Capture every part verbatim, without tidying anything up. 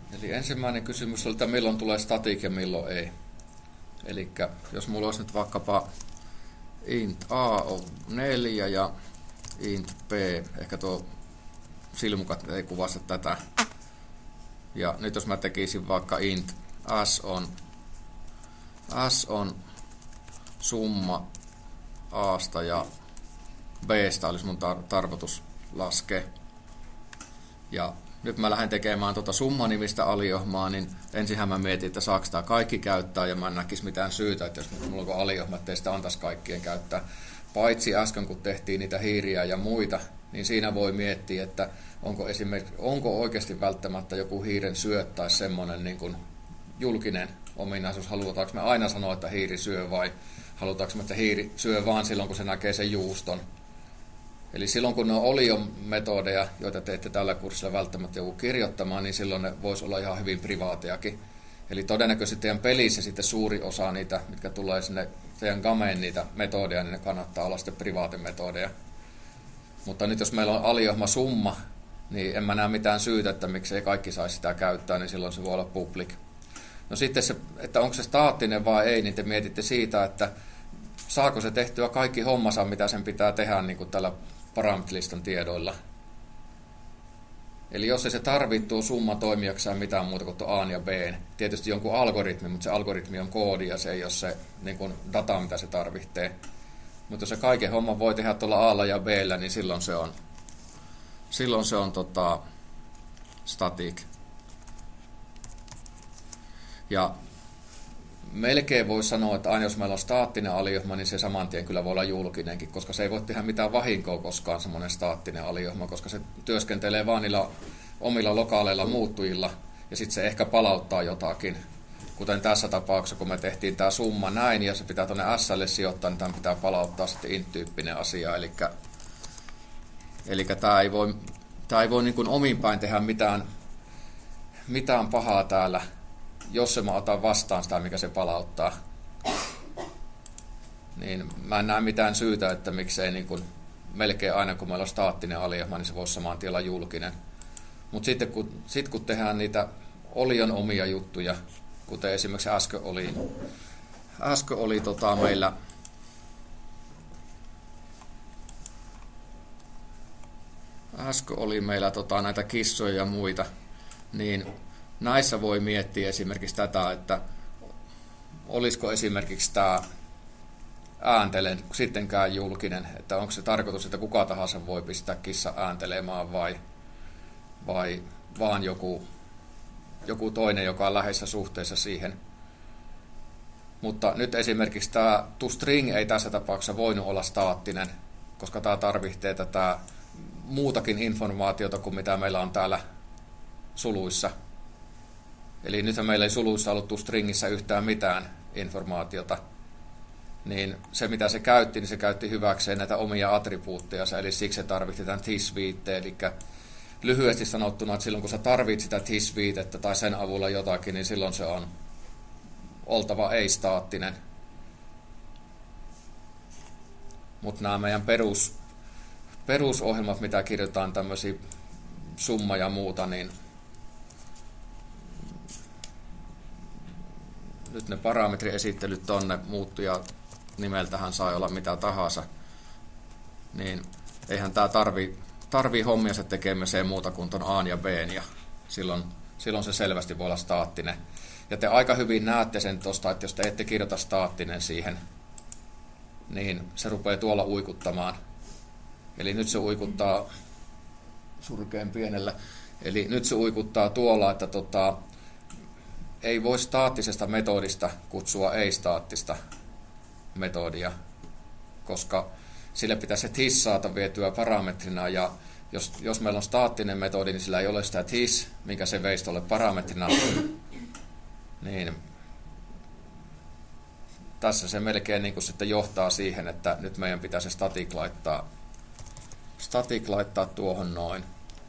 Eli ensimmäinen kysymys oli, että milloin tulee static ja milloin ei. Eli jos mulla olisi nyt vaikkapa int a on neljä ja int b, ehkä tuo silmukat ei kuvasta tätä. Ja nyt jos mä tekisin vaikka int s on, s on summa a:sta ja b:stä olisi mun tar- tarkoitus laskea. Ja nyt mä lähden tekemään tuota summanimistä aliohmaa, niin ensinhän mä mietin, että saako tämä kaikki käyttää, ja mä en näkisi mitään syytä, että jos mulla on aliohma, ettei sitä antaisi kaikkien käyttää. Paitsi äsken, kun tehtiin niitä hiiriä ja muita, niin siinä voi miettiä, että onko, esimerkiksi, onko oikeasti välttämättä joku hiiren syöt tai semmoinen niin kuin julkinen ominaisuus. Halutaanko me aina sanoa, että hiiri syö, vai halutaanko me, että hiiri syö vaan silloin, kun se näkee sen juuston. Eli silloin, kun ne on Olion-metodeja, joita teette tällä kurssilla välttämättä joku kirjoittamaan, niin silloin ne voisi olla ihan hyvin privaatejakin. Eli todennäköisesti teidän pelissä sitten suuri osa niitä, mitkä tulee sinne teidän gameen niitä metodeja, niin ne kannattaa olla sitten privaatimetodeja. Mutta nyt jos meillä on aliohma summa, niin en mä näe mitään syytä, että miksei kaikki saisi sitä käyttää, niin silloin se voi olla public. No sitten se, että onko se staattinen vai ei, niin te mietitte siitä, että saako se tehtyä kaikki hommansa, mitä sen pitää tehdä niin kuin tällä parametrilistan tiedoilla. Eli jos ei se tarvitse tuo summa toimijakseen mitään muuta kuin tuo A ja B, tietysti jonkun algoritmi, mutta se algoritmi on koodi ja se ei ole se niin kuin data, mitä se tarvitsee. Mutta jos se kaiken homman voi tehdä tuolla A:lla ja B:llä, niin silloin se on, silloin se on tota, static. Ja melkein voi sanoa, että aina jos meillä on staattinen aliohma, niin se saman tien kyllä voi olla julkinenkin, koska se ei voi tehdä mitään vahinkoa koskaan semmoinen staattinen aliohma, koska se työskentelee vaan niillä omilla lokaaleilla muuttujilla, ja sitten se ehkä palauttaa jotakin. Kuten tässä tapauksessa, kun me tehtiin tämä summa näin, ja se pitää tuonne S:lle sijoittaa, niin tämän pitää palauttaa sitten int-tyyppinen asia. Eli, eli tämä ei voi, tämä ei voi niin kuin omin päin tehdä mitään, mitään pahaa täällä, jos se mä otan vastaan sitä, mikä se palauttaa. Niin mä en näe mitään syytä, että miksei niin kuin melkein aina, kun meillä on staattinen aliohma, niin se voisi samaan tien olla julkinen. Mutta sitten kun, sit, kun tehdään niitä Olion omia juttuja, kuten esimerkiksi äsken oli, äsken oli tota meillä äsken oli meillä tota näitä kissoja ja muita, niin näissä voi miettiä esimerkiksi tätä, että olisiko esimerkiksi tämä ääntelen sittenkään julkinen, että onko se tarkoitus, että kuka tahansa voi pistää kissa ääntelemään vai, vai vaan joku, joku toinen, joka on läheisessä suhteessa siihen. Mutta nyt esimerkiksi tämä toString ei tässä tapauksessa voinut olla staattinen, koska tämä tarvitsee tätä muutakin informaatiota kuin mitä meillä on täällä suluissa. Eli nythän meillä ei suluissa ollut toStringissä yhtään mitään informaatiota. Niin se mitä se käytti, niin se käytti hyväkseen näitä omia attribuutteja, eli siksi se tarvitsi tämän this-viitteen. Eli lyhyesti sanottuna, että silloin kun sä tarvitset sitä this-viitettä tai sen avulla jotakin, niin silloin se on oltava ei-staattinen. Mutta nämä meidän perus, perusohjelmat, mitä kirjoitetaan tämmöisiä summa ja muuta, niin nyt ne parametriesittelyt tonne muuttuja nimeltähän saa olla mitä tahansa, niin eihän tämä tarvi, tarvii hommiansa tekemiseen muuta kuin ton A ja B, ja silloin, silloin se selvästi voi olla staattinen. Ja te aika hyvin näette sen tuosta, että jos te ette kirjoita staattinen siihen, niin se rupeaa tuolla uikuttamaan. Eli nyt se uikuttaa surkean pienellä. Eli nyt se uikuttaa tuolla, että tota, ei voi staattisesta metodista kutsua ei-staattista metodia, koska sille pitäisi se this saada vietyä parametrina, ja jos, jos meillä on staattinen metodi, niin sillä ei ole sitä this, minkä se veisi tuolle parametrina, niin tässä se melkein niin kuin sitten johtaa siihen, että nyt meidän pitää se static laittaa, static laittaa tuohon noin.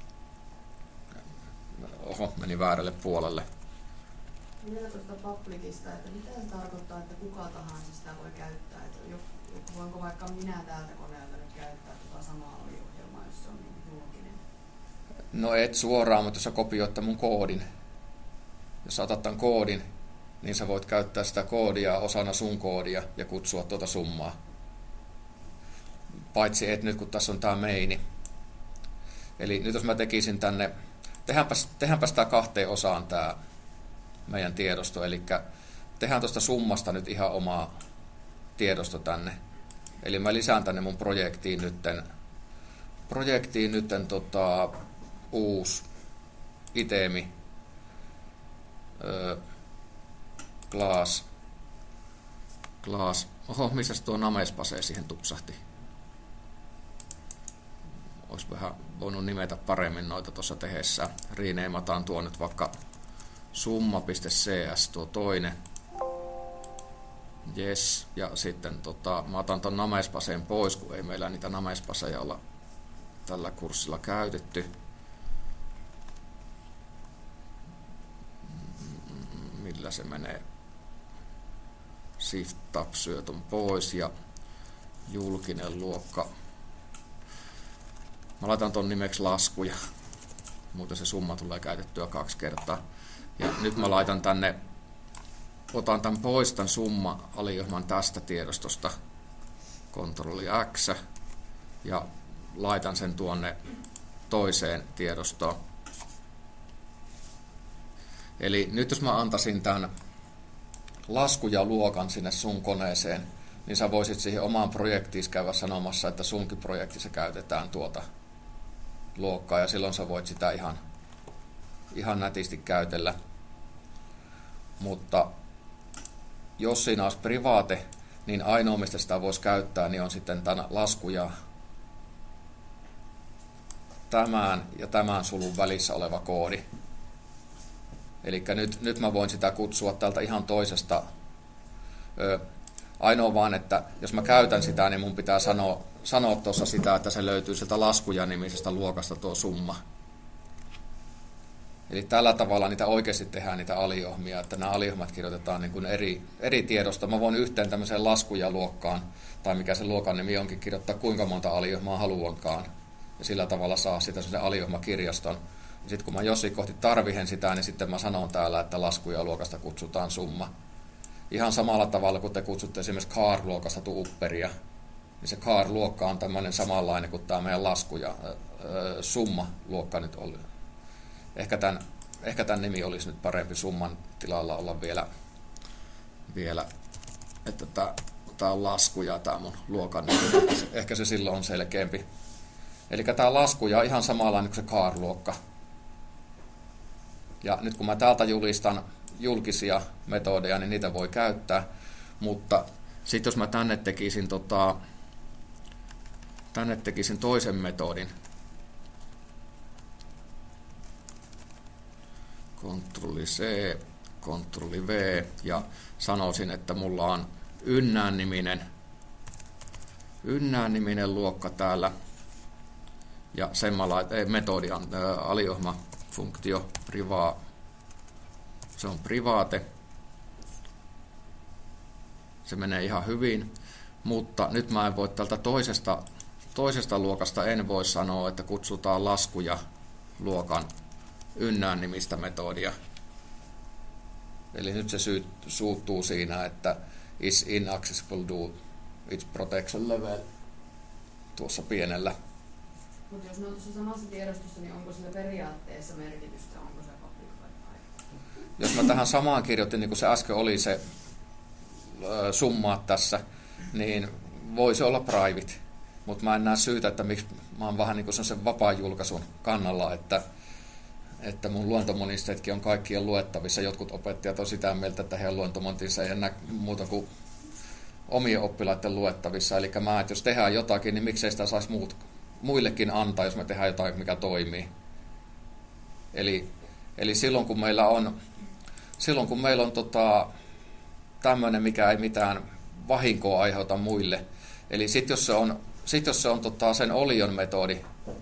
Oho, meni väärälle puolelle. Vielä tuosta publicista, että mitä se tarkoittaa, että kuka tahansa sitä voi käyttää? Että voinko vaikka minä täältä koneelta nyt käyttää tuota samaa aliohjelmaa, jos se on niin julkinen? No et suoraan, mutta jos sä kopioit mun koodin, jos sä otat tämän koodin, niin sä voit käyttää sitä koodia osana sun koodia ja kutsua tuota summaa. Paitsi et nyt, kun tässä on tämä meini. Eli nyt jos mä tekisin tänne, tehdäänpäs, tehdäänpäs tämä kahteen osaan tämä meidän tiedosto, eli tehdään tuosta summasta nyt ihan omaa tiedosto tänne. Eli mä lisään tänne mun projektiin nytten, projektiin nytten tota, uusi itemi, öö, class, class, oho, missäs tuo namespase siihen tupsahti? Olisi vähän voinut nimetä paremmin noita tuossa tehdessä. Renamataan tuo nyt vaikka summa.cs tuo toinen. Yes, ja sitten tota, mä otan ton namespaseen pois, kun ei meillä niitä namespaseja olla tällä kurssilla käytetty. Millä se menee? Shift Tab syö ton pois ja julkinen luokka. Mä laitan ton nimeksi laskuja, muuten se summa tulee käytettyä kaksi kertaa. Ja nyt mä laitan tänne, otan tämän pois tämän summa-aliohjelman tästä tiedostosta, Ctrl X, ja laitan sen tuonne toiseen tiedostoon. Eli nyt jos mä antaisin tämän laskuja luokan sinne sun koneeseen, niin sä voisit siihen omaan projektiin käydä sanomassa, että sunkin projektissa käytetään tuota luokkaa, ja silloin sä voit sitä ihan, ihan nätisti käytellä. Mutta jos siinä olisi private, niin ainoa mistä sitä voisi käyttää, niin on sitten tämän laskuja tämän ja tämän sulun välissä oleva koodi. Eli nyt, nyt mä voin sitä kutsua tältä ihan toisesta. Ö, ainoa vaan, että jos mä käytän sitä, niin mun pitää sanoa, sanoa tuossa sitä, että se löytyy sieltä laskuja-nimisestä luokasta tuo summa. Eli tällä tavalla niitä oikeasti tehdään niitä aliohmia, että nämä aliohmat kirjoitetaan niin kuin eri, eri tiedosta. Mä voin yhteen tämmöiseen laskuja-luokkaan, tai mikä se luokan nimi onkin, kirjoittaa kuinka monta aliohmaa haluankaan. Ja sillä tavalla saa sitä semmoisen aliohmakirjaston. Ja sitten kun mä jossain kohti tarvihen sitä, niin sitten mä sanon täällä, että laskuja-luokasta kutsutaan summa. Ihan samalla tavalla, kun te kutsutte esimerkiksi car-luokasta upperia, niin se car-luokka on tämmöinen samanlainen kuin tämä meidän laskuja, öö, summa-luokka nyt oli. Ehkä tämän, ehkä tämän nimi olisi nyt parempi summan tilalla olla vielä, vielä että tämä, tämä on laskuja, tämä mun luokan nimi. Ehkä se silloin on selkeämpi. Eli tämä laskuja on ihan samanlainen kuin se car-luokka. Ja nyt kun mä täältä julistan julkisia metodeja, niin niitä voi käyttää. Mutta sitten jos mä tänne tekisin, tota, tänne tekisin toisen metodin, Ctrl C, Ctrl V, ja sanoisin, että mulla on ynnään niminen, ynnään niminen luokka täällä, ja sen mä laitan, metodi on aliohma funktio priva, se on private, se menee ihan hyvin, mutta nyt mä en voi tältä toisesta, toisesta luokasta en voi sanoa, että kutsutaan laskuja luokan ynnään nimistä metodia. Eli nyt se syy, suuttuu siinä, että is inaccessible to its protection level tuossa pienellä. Mutta jos ne on tuossa samassa tiedostossa, niin onko sillä periaatteessa merkitystä, onko se public vai private? Jos mä tähän samaan kirjoitin, niin kuin se äsken oli se ö, summaat tässä, niin voisi olla private. Mutta mä en näe syytä, että miksi mä oon vähän niin kuin sen vapaan julkaisun kannalla, että että mun luentomonisteetkin on kaikkien luettavissa. Jotkut opettajat on sitä mieltä, että heidän luentomontinsa ei enää muuta kuin omien oppilaiden luettavissa. Eli mä, että jos tehdään jotakin, niin miksei sitä saisi muut, muillekin antaa, jos me tehdään jotain, mikä toimii. Eli, eli silloin kun meillä on, silloin, kun meillä on tota, tämmöinen, mikä ei mitään vahinkoa aiheuta muille. Eli sitten jos se on, sit jos se on tota, sen olion metodi,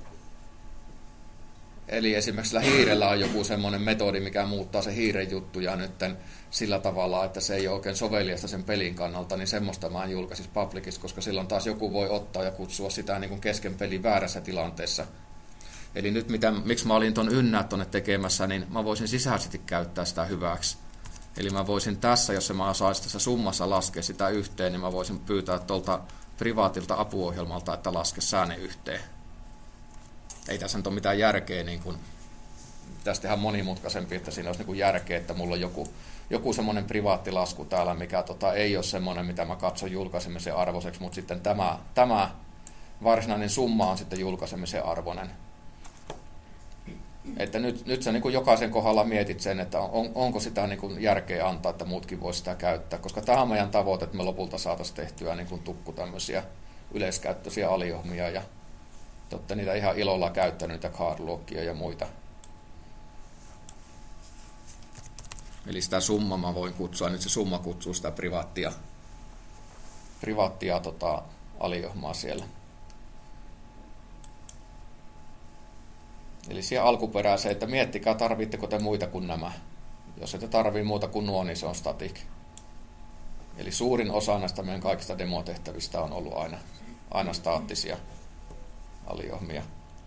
eli esimerkiksi sillä hiirellä on joku semmoinen metodi, mikä muuttaa se hiiren juttuja nytten sillä tavalla, että se ei ole oikein soveliasta sen pelin kannalta, niin semmoista mä en julkaisisi publicista, koska silloin taas joku voi ottaa ja kutsua sitä niin kuin kesken pelin väärässä tilanteessa. Eli nyt mitä, miksi mä olin ton ynnät tonne tekemässä, niin mä voisin sisäisesti käyttää sitä hyväksi. Eli mä voisin tässä, jos mä osaisin tässä summassa laskea sitä yhteen, niin mä voisin pyytää tuolta privaatilta apuohjelmalta, että laske sääne yhteen. Ei tässä nyt ole mitään järkeä, niin kun, pitäisi tehdä monimutkaisempi, että siinä olisi niin kuin järkeä, että mulla on joku, joku semmoinen privaattilasku täällä, mikä tota, ei ole semmoinen, mitä mä katson julkaisemisen arvoiseksi, mutta sitten tämä, tämä varsinainen summa on sitten julkaisemisen arvoinen. Että nyt, nyt sä niin kuin jokaisen kohdalla mietit sen, että on, onko sitä niin kuin järkeä antaa, että muutkin voi sitä käyttää, koska tämä on meidän tavoite, että me lopulta saataisiin tehtyä niin kuin tukku tämmöisiä yleiskäyttöisiä aliohmia ja te olette niitä ihan ilolla käyttänyt, niitä cardlockia ja muita. Eli sitä summaa mä voin kutsua, nyt se summa kutsuu sitä privaattia, privaattia tota, aliohmaa siellä. Eli siellä alkuperäiseen, että miettikää, tarvitteko te muita kuin nämä. Jos ette tarvii muuta kuin nuo, niin se on static. Eli suurin osa näistä meidän kaikista demotehtävistä on ollut aina, aina staattisia aliohmia.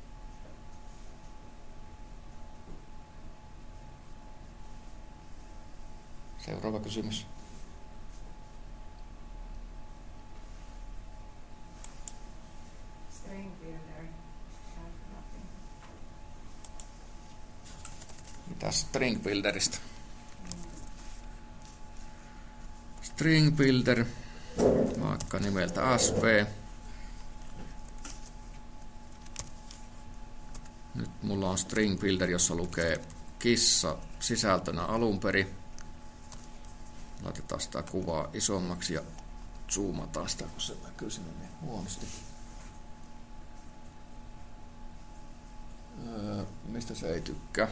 Seuraava kysymys. String builder. Mitäs string builderista? String builder, vaikka nimeltä S P. Nyt mulla on string builder, jossa lukee kissa sisältönä alunperin. Laitetaan sitä kuvaa isommaksi ja zoomataan sitä, kun se näkyy sinne niin huonosti. Öö, mistä se ei tykkää?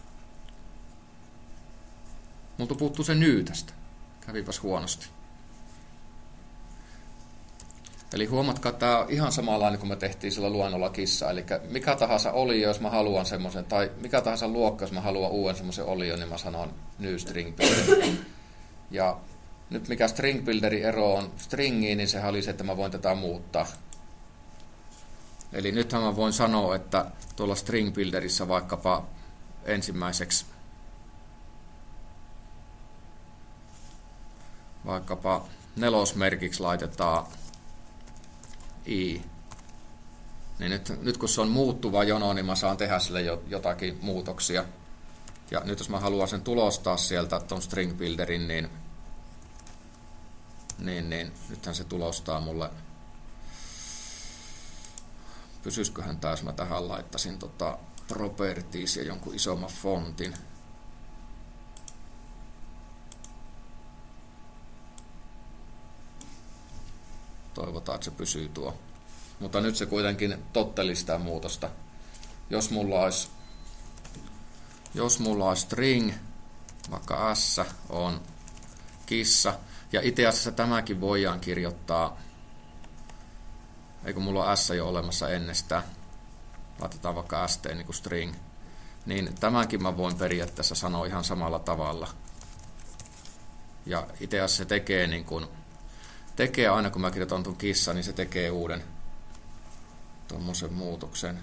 Multa puuttuu se nyy tästä. Kävipäs huonosti. Eli huomatkaa, että tämä on ihan samanlainen kuin me tehtiin sillä luennolla kissa. Eli mikä tahansa olio, jos mä haluan semmoisen, tai mikä tahansa luokka, jos mä haluan uuden semmoisen olion, niin mä sanon new string builder. Ja nyt mikä string builderin ero on stringiin, niin sehän oli se, että mä voin tätä muuttaa. Eli nythän mä voin sanoa, että tuolla string builderissa vaikkapa ensimmäiseksi vaikkapa nelosmerkiksi laitetaan i. Niin nyt, nyt kun se on muuttuva jono, niin mä saan tehdä sille jotakin muutoksia. Ja nyt jos mä haluan sen tulostaa sieltä ton string builderin, niin, niin, niin nythän se tulostaa mulle. Pysyisiköhän tää, jos mä tähän laittaisin tota properties ja jonkun isomman fontin. Toivotaan, että se pysyy tuo. Mutta nyt se kuitenkin totteli sitä muutosta. Jos mulla olisi, jos mulla olisi string, vaikka s on kissa, ja itse asiassa tämäkin voidaan kirjoittaa, eikö mulla on s jo olemassa ennestään, laitetaan vaikka st niin kuin string, niin tämänkin mä voin periaatteessa sanoa ihan samalla tavalla. Ja itse asiassa se tekee niin kuin tekee aina kun mä kirjoitan tuon kissa, niin se tekee uuden tuommoisen muutoksen.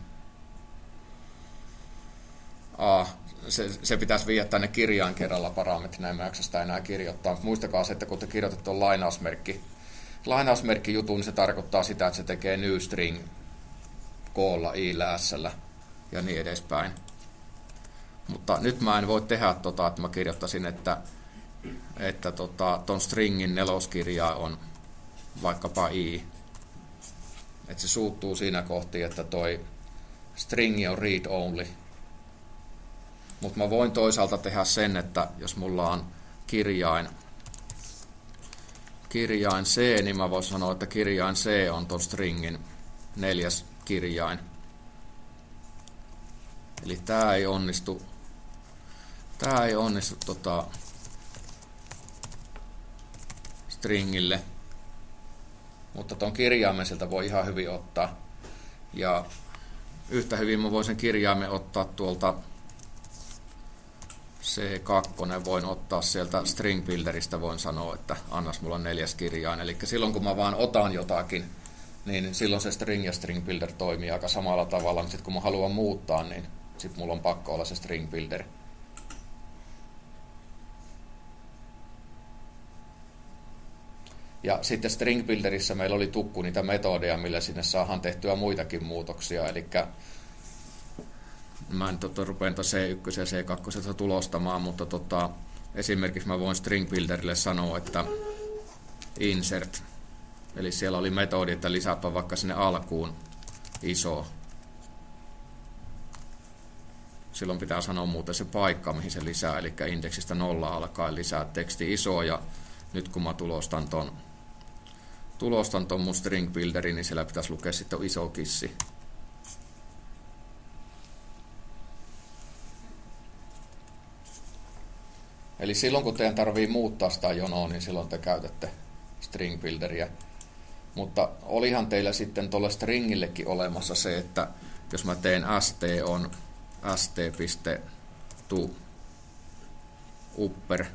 A, se, se pitäisi viedä tänne kirjaan kerralla parametrinä, en mä jaksa sitä enää kirjoittaa. Muistakaa se, että kun te kirjoitatte tuon lainausmerkki, lainausmerkki jutun, niin se tarkoittaa sitä, että se tekee new string koolla, i-llä, s-llä ja niin edespäin. Mutta nyt mä en voi tehdä tota, että mä kirjoittaisin, että että tota, ton stringin neloskirja on vaikkapa i. Että se suuttuu siinä kohti, että toi stringi on read only. Mutta mä voin toisaalta tehdä sen, että jos mulla on kirjain, kirjain C, niin mä voin sanoa, että kirjain C on ton stringin neljäs kirjain. Eli tää ei onnistu, tää ei onnistu tota, stringille, mutta tuon kirjaimen sieltä voi ihan hyvin ottaa. Ja yhtä hyvin mä voin sen kirjaimen ottaa tuolta C kaksi, voin ottaa sieltä string builderistä, voin sanoa, että annas mulla on neljäs kirjain. Eli silloin kun mä vaan otan jotakin, niin silloin se string ja string builder toimii aika samalla tavalla, mutta sitten kun mä haluan muuttaa, niin sitten mulla on pakko olla se string builder. Ja sitten string builderissa meillä oli tukku niitä metodeja, millä sinne saadaan tehtyä muitakin muutoksia, eli mä en tota, rupean C yksi ja C kaksi tulostamaan, mutta tota, esimerkiksi mä voin string builderille sanoa, että insert, eli siellä oli metodi, että lisääpä vaikka sinne alkuun iso. Silloin pitää sanoa muuten se paikka, mihin se lisää, eli indeksistä nolla alkaen lisää teksti iso, ja nyt kun mä tulostan ton, tulostan ton mun string builderin, niin siellä pitäisi lukea sitten iso kissi. Eli silloin kun teidän tarvii muuttaa sitä jonoa, niin silloin te käytätte string builderia. Mutta olihan teillä sitten tuolle stringillekin olemassa se, että jos mä teen st on st.to upper,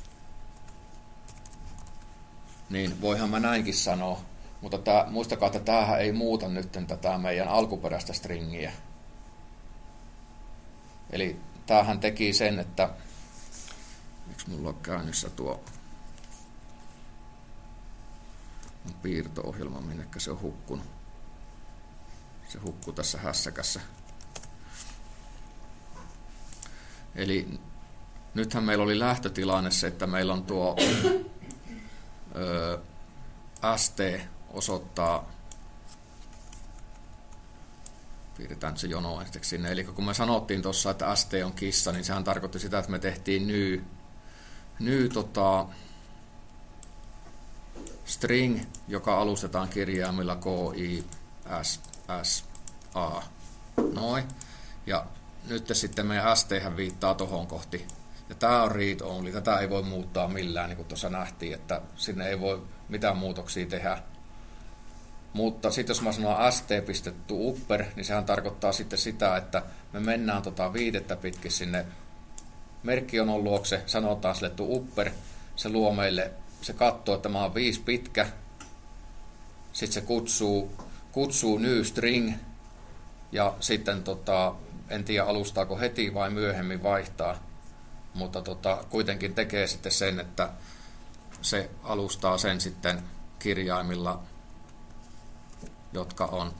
niin voihan mä näinkin sanoa, mutta tää, muistakaa, että tämähän ei muuta nyt tätä meidän alkuperäistä stringiä. Eli tämähän teki sen, että miksi mulla on käynnissä tuo piirto-ohjelma, minnekä se on hukkunut. Se hukkuu tässä hässäkässä. Eli nythän meillä oli lähtötilanne se, että meillä on tuo ö, st osoittaa, piirretään se jono sinne, eli kun me sanottiin tuossa, että st on kissa, niin sehän tarkoitti sitä, että me tehtiin ny, ny tota, string, joka alustetaan kirjaimilla K, I, S, S, A. Noin. Ja nyt sitten meidän st viittaa tohon kohti. Ja tämä on read only. Tätä ei voi muuttaa millään, niin kuin tuossa nähtiin, että sinne ei voi mitään muutoksia tehdä. Mutta sitten jos mä sanon st.to upper, niin sehän tarkoittaa sitten sitä, että me mennään tota viitettä pitkin sinne merkkionon luokse, sanotaan sille to upper, se luo meille, se katsoo, että mä oon viisi pitkä, sitten se kutsuu, kutsuu new string, ja sitten tota, en tiedä alustaako heti vai myöhemmin vaihtaa, mutta tota, kuitenkin tekee sitten sen, että se alustaa sen sitten kirjaimilla, jotka on,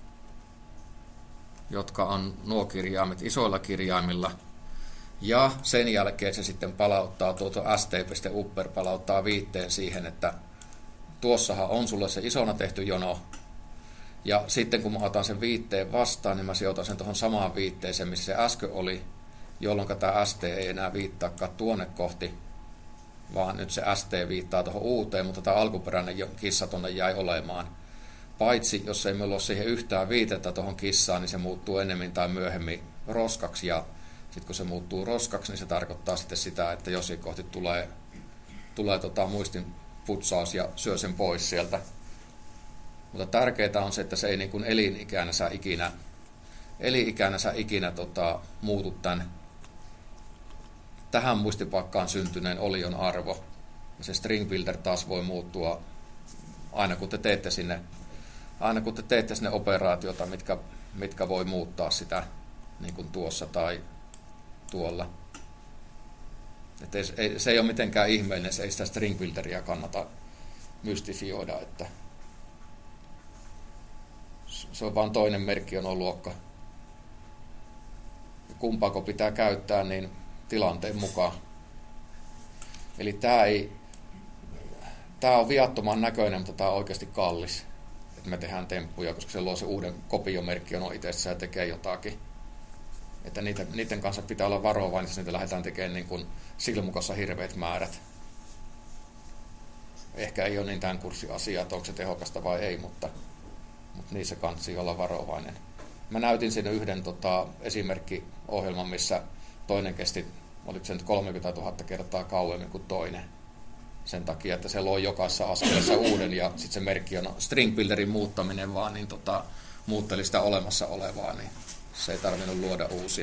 jotka on nuo kirjaimet isoilla kirjaimilla, ja sen jälkeen se sitten palauttaa tuota st.upper palauttaa viitteen siihen, että tuossahan on sulle se isona tehty jono, ja sitten kun mä otan sen viitteen vastaan, niin mä sijoitan sen tuohon samaan viitteeseen, missä se äsken oli, jolloin tämä st ei enää viittaakaan tuonne kohti, vaan nyt se st viittaa tuohon uuteen, mutta tämä alkuperäinen kissa tuonne jäi olemaan. Paitsi, jos ei meillä ole siihen yhtään viitettä tuohon kissaan, niin se muuttuu ennemmin tai myöhemmin roskaksi, ja sitten kun se muuttuu roskaksi, niin se tarkoittaa sitten sitä, että jossain kohti tulee, tulee tota muistin putsaus ja syö sen pois sieltä. Mutta tärkeää on se, että se ei niin kuin elinikänänsä ikinä, elinikänänsä ikinä tota, muutu tämän tähän muistipaikkaan syntyneen olion arvo. Ja se string builder taas voi muuttua aina kun te teette sinne, aina kun te teette sinne operaatiota, mitkä, mitkä voi muuttaa sitä niin kuin tuossa tai tuolla. Et ei, ei, se ei ole mitenkään ihmeellinen, se ei sitä string builderia kannata mystifioida, että se on vain toinen merkkiono-luokka. Kumpaako pitää käyttää, niin tilanteen mukaan. Eli tämä ei, tämä on viattoman näköinen, mutta tämä on oikeasti kallis, että me tehdään temppuja, koska se luo se uuden kopiomerkkiono itsessään ja tekee jotakin. Että niitä, niiden kanssa pitää olla varovainen, jos niitä lähdetään tekemään niin kuin silmukossa hirveät määrät. Ehkä ei ole niin tämän kurssin asia, että onko se tehokasta vai ei, mutta, mutta niissä kannattaa olla varovainen. Mä näytin sinne yhden tota, esimerkkiohjelman, missä toinen kesti, oliko se nyt kolmekymmentätuhatta kertaa kauemmin kuin toinen. Sen takia, että se loi jokaisessa askeleessa uuden, ja sitten se merkki on string builderin muuttaminen vaan, niin tota, muutteli sitä olemassa olevaa, niin se ei tarvinnut luoda uusia.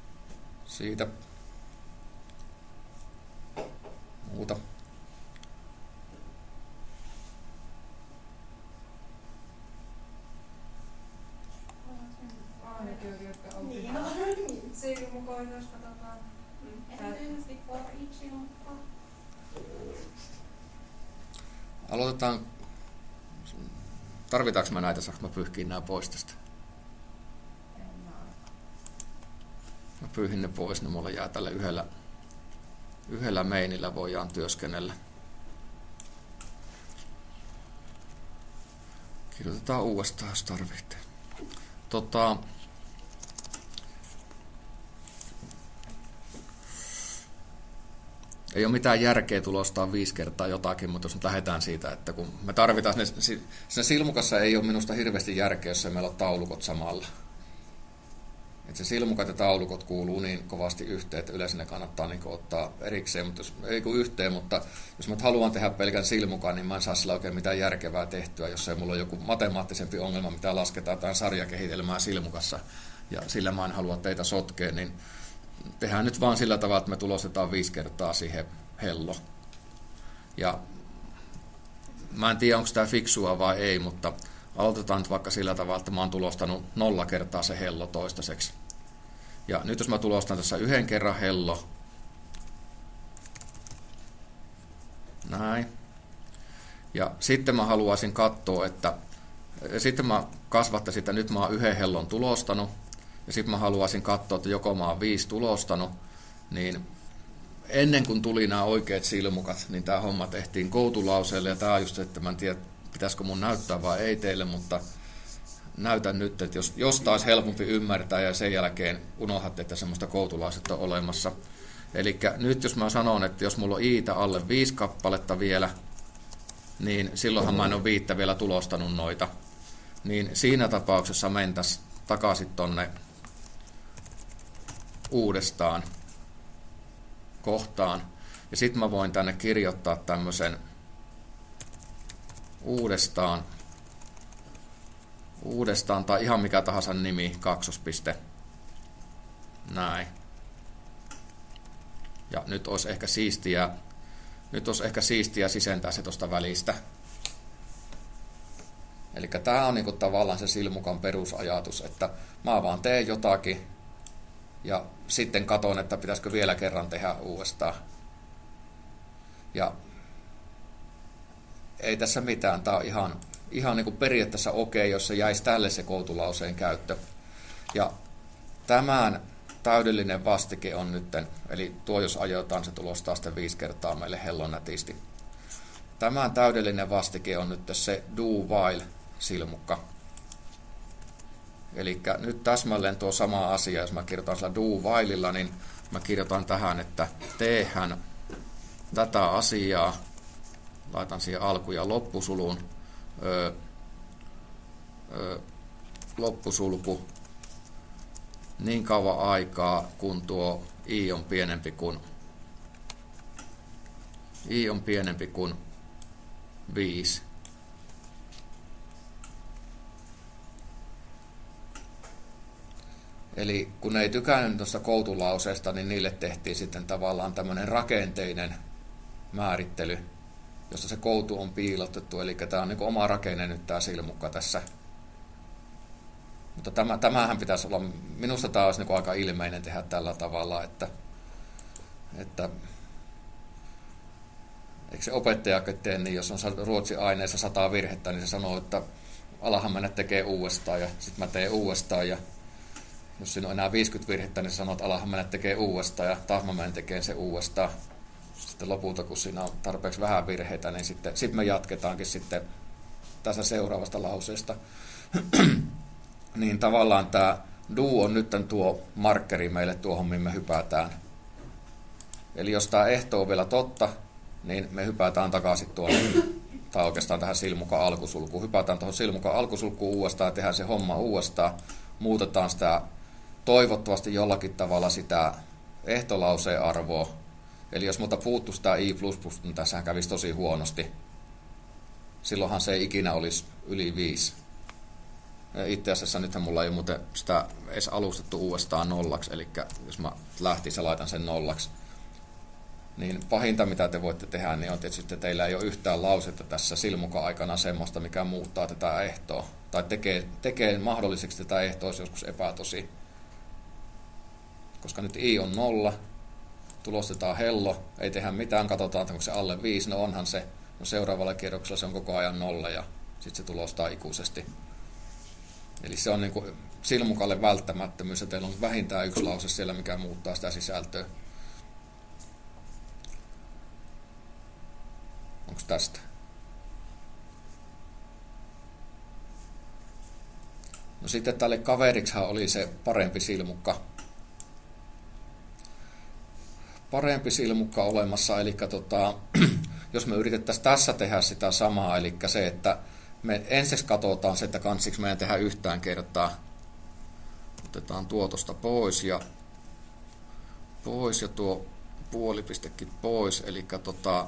Siitä muuta. nekin on, jotka on Niin, no. silmukoita, jos katsotaan. Erityisesti for each silmukka. Aloitetaan. Tarvitaanko mä näitä, saanko mä pyyhkiä nämä pois tästä? Mä pyyhin ne pois, niin mulla jää tälle yhdellä, yhdellä meinillä voidaan työskennellä. Kirjoitetaan uudestaan, jos tarvitsee. Tota, ei ole mitään järkeä tulostaa viisi kertaa jotakin, mutta jos nyt lähdetään siitä, että kun me tarvitaan, ne, siinä silmukassa ei ole minusta hirveästi järkeä, jos ei meillä ole taulukot samalla. Että se silmukat ja taulukot kuuluu niin kovasti yhteen, että yleensä ne kannattaa niin ottaa erikseen, mutta jos, ei kun yhteen, mutta jos mä haluan tehdä pelkän silmukan, niin mä en saa sillä oikein mitään järkevää tehtyä, jos ei mulla ole joku matemaattisempi ongelma, mitä lasketaan tai sarjakehitelmää silmukassa, ja sillä mä en halua teitä sotkea, niin tehdään nyt vaan sillä tavalla, että me tulostetaan viisi kertaa siihen hello. Ja mä en tiedä, onko tämä fiksua vai ei, mutta aloitetaan nyt vaikka sillä tavalla, että mä oon tulostanut nolla kertaa se hello toistaiseksi. Ja nyt jos mä tulostan tässä yhden kerran hello, näin. Ja sitten mä haluaisin katsoa, että sitten mä kasvattaisin, että nyt mä oon yhden hellon tulostanut. Ja sitten mä haluaisin katsoa, että joko mä oon viisi tulostanut, niin ennen kuin tuli nämä oikeat silmukat, niin tämä homma tehtiin koutulauseelle, ja tämä on just, että mä en tiedä, pitäisikö mun näyttää vai ei teille, mutta näytän nyt, että jos, jos taas helpompi ymmärtää, ja sen jälkeen unohdatte, että semmoista koutulausetta on olemassa. Eli nyt jos mä sanon, että jos mulla on iitä alle viisi kappaletta vielä, niin silloinhan mä en ole viittä vielä tulostanut noita. Niin siinä tapauksessa mentäisiin takaisin tonne uudestaan kohtaan. Ja sitten mä voin tänne kirjoittaa tämmöisen uudestaan, uudestaan tai ihan mikä tahansa nimi, kaksospiste. Näin. Ja nyt olisi ehkä siistiä, nyt olisi ehkä siistiä sisentää se tuosta välistä. Eli tämä on niinku tavallaan se silmukan perusajatus, että mä vaan teen jotakin ja sitten katon, että pitäisikö vielä kerran tehdä uudestaan. Ja ei tässä mitään, tämä on ihan, ihan niinku periaatteessa okei, jos se jäisi tälle se koutulauseen käyttö. Ja tämän täydellinen vastike on nytten, eli tuo jos ajotaan, se tulostaa sitten viisi kertaa meille hellon nätisti. Tämän täydellinen vastike on nyt se do while silmukka. Eli nyt täsmälleen tuo sama asia, jos mä kirjoitan sillä do whileilla, niin mä kirjoitan tähän, että teehän tätä asiaa, laitan siihen alku- ja loppusulun, öö, öö, loppusulku, niin kauan aikaa, kun tuo i on pienempi kuin, i on pienempi kuin viisi. Eli kun ne ei tykännyt tuosta koutulauseesta, niin niille tehtiin sitten tavallaan tämmöinen rakenteinen määrittely, jossa se koutu on piilotettu, eli tämä on niin kuin oma rakenne nyt tämä silmukka tässä. Mutta tämä, tämähän pitäisi olla, minusta tämä olisi niin kuin aika ilmeinen tehdä tällä tavalla, että, että eikö se opettajakin tee niin, jos on ruotsin aineessa sata virhettä, niin se sanoo, että alahan mennä tekee uudestaan ja sitten mä teen uudestaan ja jos siinä on enää viisikymmentä virhettä, niin se sanoo, että alahan mennä tekee uudestaan ja taas mä menen tekemään se uudestaan. Sitten lopulta, kun siinä on tarpeeksi vähän virheitä, niin sitten, sitten me jatketaankin sitten tässä seuraavasta lauseesta. Niin tavallaan tämä do on nyt tuo markkeri meille tuohon, mihin me hypätään. Eli jos tämä ehto on vielä totta, niin me hypätään takaisin tuonne, tai oikeastaan tähän silmukan alkusulkuun. Hypätään tuohon silmukan alkusulkuun uudestaan ja tehdään se homma uudestaan. Muutetaan sitä toivottavasti jollakin tavalla sitä ehtolauseen arvoa. Eli jos multa puuttuisi tämä i plus plus, niin tässähän kävisi tosi huonosti. Silloinhan se ei ikinä olisi yli viisi. Itse asiassa nythän mulla ei muuten sitä edes alustettu uudestaan nollaksi, eli jos mä lähtisin ja laitan sen nollaksi. niin pahinta mitä te voitte tehdä, niin on tietysti, että teillä ei ole yhtään lausetta tässä silmukan aikana semmoista, mikä muuttaa tätä ehtoa. Tai tekee, tekee mahdolliseksi tätä ehtoa, jos joskus epätosi. Koska nyt i on nolla, tulostetaan hello, ei tehdä mitään, katsotaan, onko se alle viisi, no onhan se. No seuraavalla kierroksella se on koko ajan nolla ja sitten se tulostaa ikuisesti. Eli se on niin kuin silmukalle välttämättömyys, ja teillä on vähintään yksi lause siellä, mikä muuttaa sitä sisältöä. Onko tästä? No sitten tälle kaveriksihan oli se parempi silmukka. Parempi silmukka olemassa, eli tota, jos me yritettäisiin tässä tehdä sitä samaa, eli se, että me ensiksi katsotaan se, että kanssiksi meidän tehdä yhtään kertaa. Otetaan tuotosta pois ja pois ja tuo puolipistekin pois, eli tota,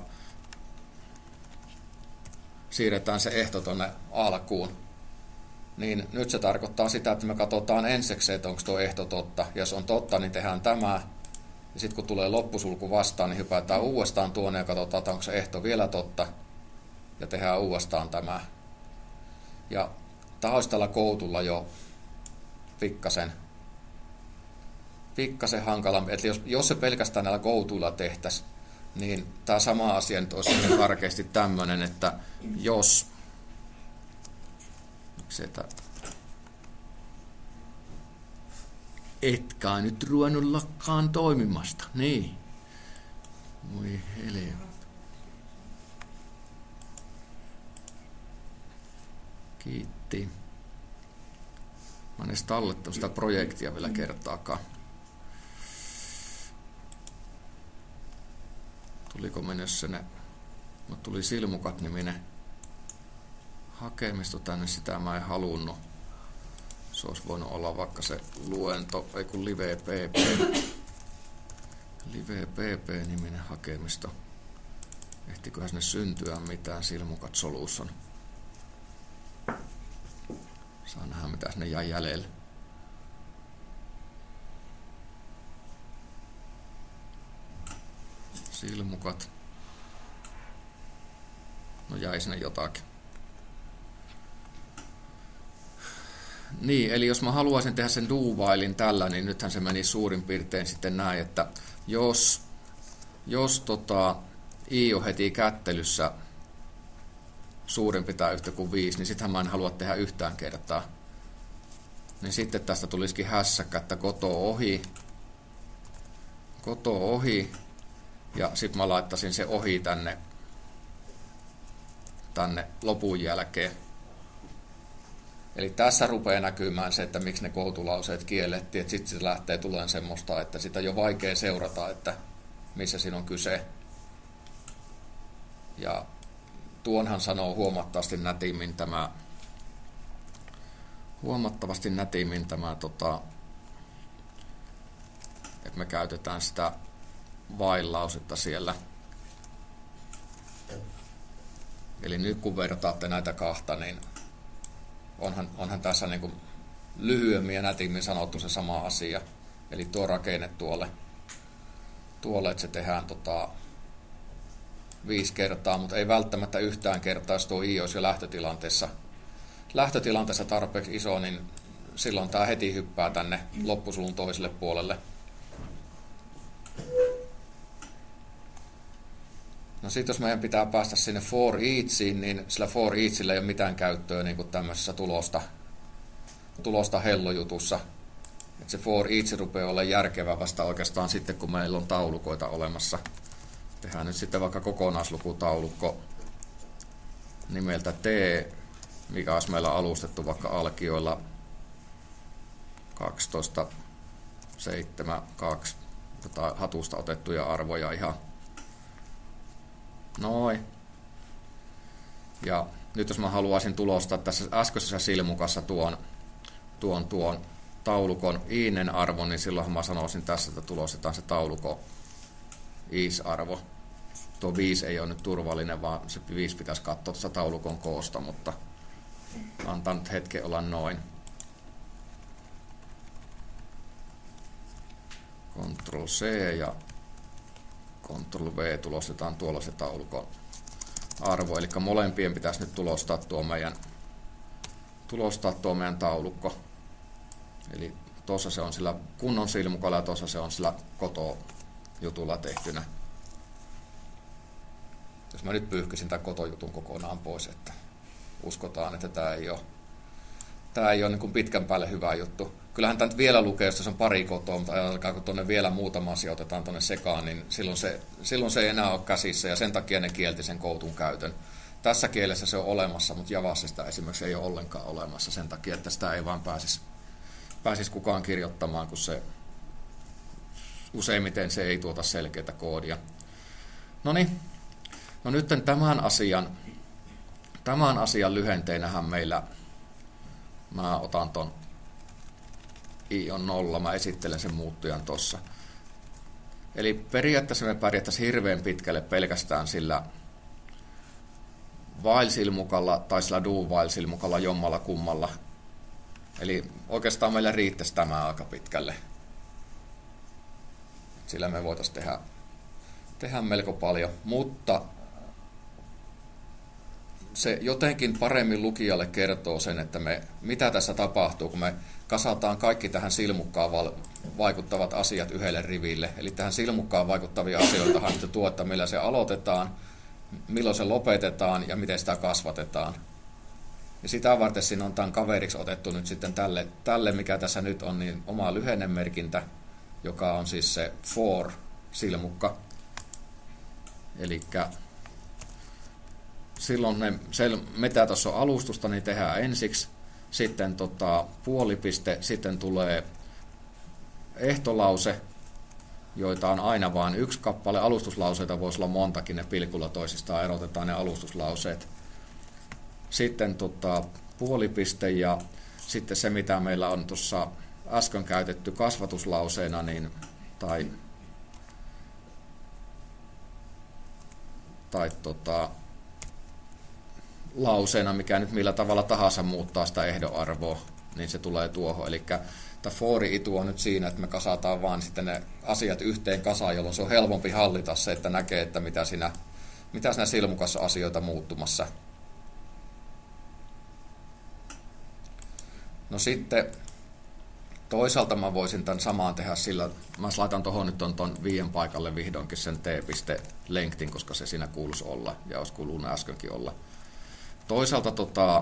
siirretään se ehto tuonne alkuun. Niin nyt se tarkoittaa sitä, että me katsotaan ensiksi, että onko tuo ehto totta. Jos on totta, niin tehdään tämä. Ja sitten kun tulee loppusulku vastaan, niin hypätään uudestaan tuonne ja katsotaan, että onko se ehto vielä totta. Ja tehdään uudestaan tämä. Ja tämä olisi tällä koutulla jo pikkasen, pikkasen hankalampi. Eli jos, jos se pelkästään näillä koutuilla tehtäisiin, niin tämä sama asia nyt olisi karkeasti tämmöinen, että jos sitä etkä nyt ruvennut lakkaan toimimasta. Niin. Voi helvetti. Kiitti. Mä en edes tallettanut sitä projektia vielä kertaakaan. Tuliko mennessä ne? Mut tuli Silmukat-niminen hakemisto tänne, sitä mä en halunnut. Se olisi voinut olla vaikka se luento, ei kun Live P P. Live P P-niminen hakemisto. Ehtiköhän sinne syntyä mitään Silmukat Solution. Saa nähdä mitä sinne jäi jäljelle. Silmukat. No jäi sinne jotakin. Niin, eli jos mä haluaisin tehdä sen do-whilein tällä, niin nythän se meni suurin piirtein sitten näin, että jos, jos tota, i on heti kättelyssä suurempi tai yhtä kuin viisi, niin sittenhän mä en halua tehdä yhtään kertaa. Niin sitten tästä tulisikin hässäkkä, että koto ohi, koto ohi, ja sitten mä laittaisin se ohi tänne, tänne lopun jälkeen. Eli tässä rupeaa näkymään se, että miksi ne koutulauseet kiellettiin, että sitten se lähtee tulemaan semmoista, että sitä on jo vaikea seurata, että missä siinä on kyse. Ja tuonhan sanoo huomattavasti nätimmin tämä, huomattavasti nätimmin tämä, tota, että me käytetään sitä while-lausetta siellä. Eli nyt kun vertaatte näitä kahta, niin onhan, onhan tässä niin kuin lyhyemmin ja nätimmin sanottu se sama asia. Eli tuo rakenne tuolle, tuolle että se tehdään tota, viisi kertaa, mutta ei välttämättä yhtään kertaa, jos tuo i olisi jo lähtötilanteessa, lähtötilanteessa tarpeeksi iso, niin silloin tämä heti hyppää tänne loppusulun toiselle puolelle. No sitten jos meidän pitää päästä sinne for eachiin, niin sillä for eachillä ei ole mitään käyttöä niin kuin tämmöisessä tulosta, tulosta hellojutussa. Et se for each rupeaa olemaan järkevää vasta oikeastaan sitten, kun meillä on taulukoita olemassa. Tehdään nyt sitten vaikka kokonaislukutaulukko nimeltä T, mikä olisi meillä alustettu vaikka alkioilla kaksitoista, seitsemän, kaksi tota, hatusta otettuja arvoja ihan. Noin. Ja nyt jos mä haluaisin tulostaa tässä äskeisessä silmukassa tuon, tuon, tuon taulukon iinen arvo, niin silloin mä sanoisin tässä, että tulostetaan se taulukon is-arvo. Tuo viisi ei ole nyt turvallinen, vaan se viisi pitäisi katsoa tuossa taulukon koosta, mutta antaa nyt hetken olla noin. Ctrl C ja Ctrl V, tulostetaan tuolla se taulukon arvo. Eli molempien pitäisi nyt tulostaa tuo meidän, tulostaa tuo meidän taulukko. Eli tuossa se on sillä kunnon silmukolla ja tuossa se on sillä kotojutulla tehtynä. Jos mä nyt pyyhkisin tämän kotojutun kokonaan pois, että uskotaan, että tämä ei ole, tämä ei ole niin kuin pitkän päälle hyvä juttu. Kyllähän tämä nyt vielä lukee, jos tässä on pari kotoa, mutta ajatelkaa, kun tuonne vielä muutama asia otetaan tuonne sekaan, niin silloin se, silloin se ei enää ole käsissä ja sen takia ne kielti sen koutun käytön. Tässä kielessä se on olemassa, mutta Javassa sitä esimerkiksi ei ole ollenkaan olemassa sen takia, että sitä ei vaan pääsisi, pääsisi kukaan kirjoittamaan, kun se useimmiten se ei tuota selkeää koodia. No niin, no nyt tämän asian, tämän asian lyhenteinähän meillä, mä otan ton I on nolla, mä esittelen sen muuttujan tossa. Eli periaatteessa me pärjättäisiin hirveän pitkälle pelkästään sillä while-silmukalla tai sillä do-while-silmukalla jommalla kummalla. Eli oikeastaan meillä riittäisi tämä aika pitkälle. Sillä me voitaisiin tehdä, tehdä melko paljon, mutta se jotenkin paremmin lukijalle kertoo sen, että me, mitä tässä tapahtuu, kun me kasataan kaikki tähän silmukkaan vaikuttavat asiat yhdelle riville. Eli tähän silmukkaan vaikuttavia asioita nyt tuo, että millä se aloitetaan, milloin se lopetetaan ja miten sitä kasvatetaan. Ja sitä varten siinä on tämän kaveriksi otettu nyt sitten tälle, tälle mikä tässä nyt on, niin oma lyhennemerkintä, joka on siis se for-silmukka. Elikkä silloin ne, se, mitä tuossa on alustusta, niin tehdään ensiksi. Sitten tota, puolipiste, sitten tulee ehtolause, joita on aina vain yksi kappale. Alustuslauseita voisi olla montakin, ne pilkulla toisistaan erotetaan ne alustuslauseet. Sitten tota, puolipiste ja sitten se, mitä meillä on tuossa äsken käytetty kasvatuslauseena, niin, tai, tai tota, lauseena, mikä nyt millä tavalla tahansa muuttaa sitä ehdonarvoa, niin se tulee tuohon. Eli tämä for-itu on nyt siinä, että me kasataan vaan sitten ne asiat yhteen kasaan, jolloin se on helpompi hallita se, että näkee, että mitä siinä, mitä siinä silmukassa on asioita muuttumassa. No sitten toisaalta mä voisin tämän samaan tehdä sillä, mä laitan tuohon nyt on ton viien paikalle vihdoinkin sen t.lengthin, koska se siinä kuuluisi olla ja olisi kuulunut äskenkin olla. Toisaalta tota,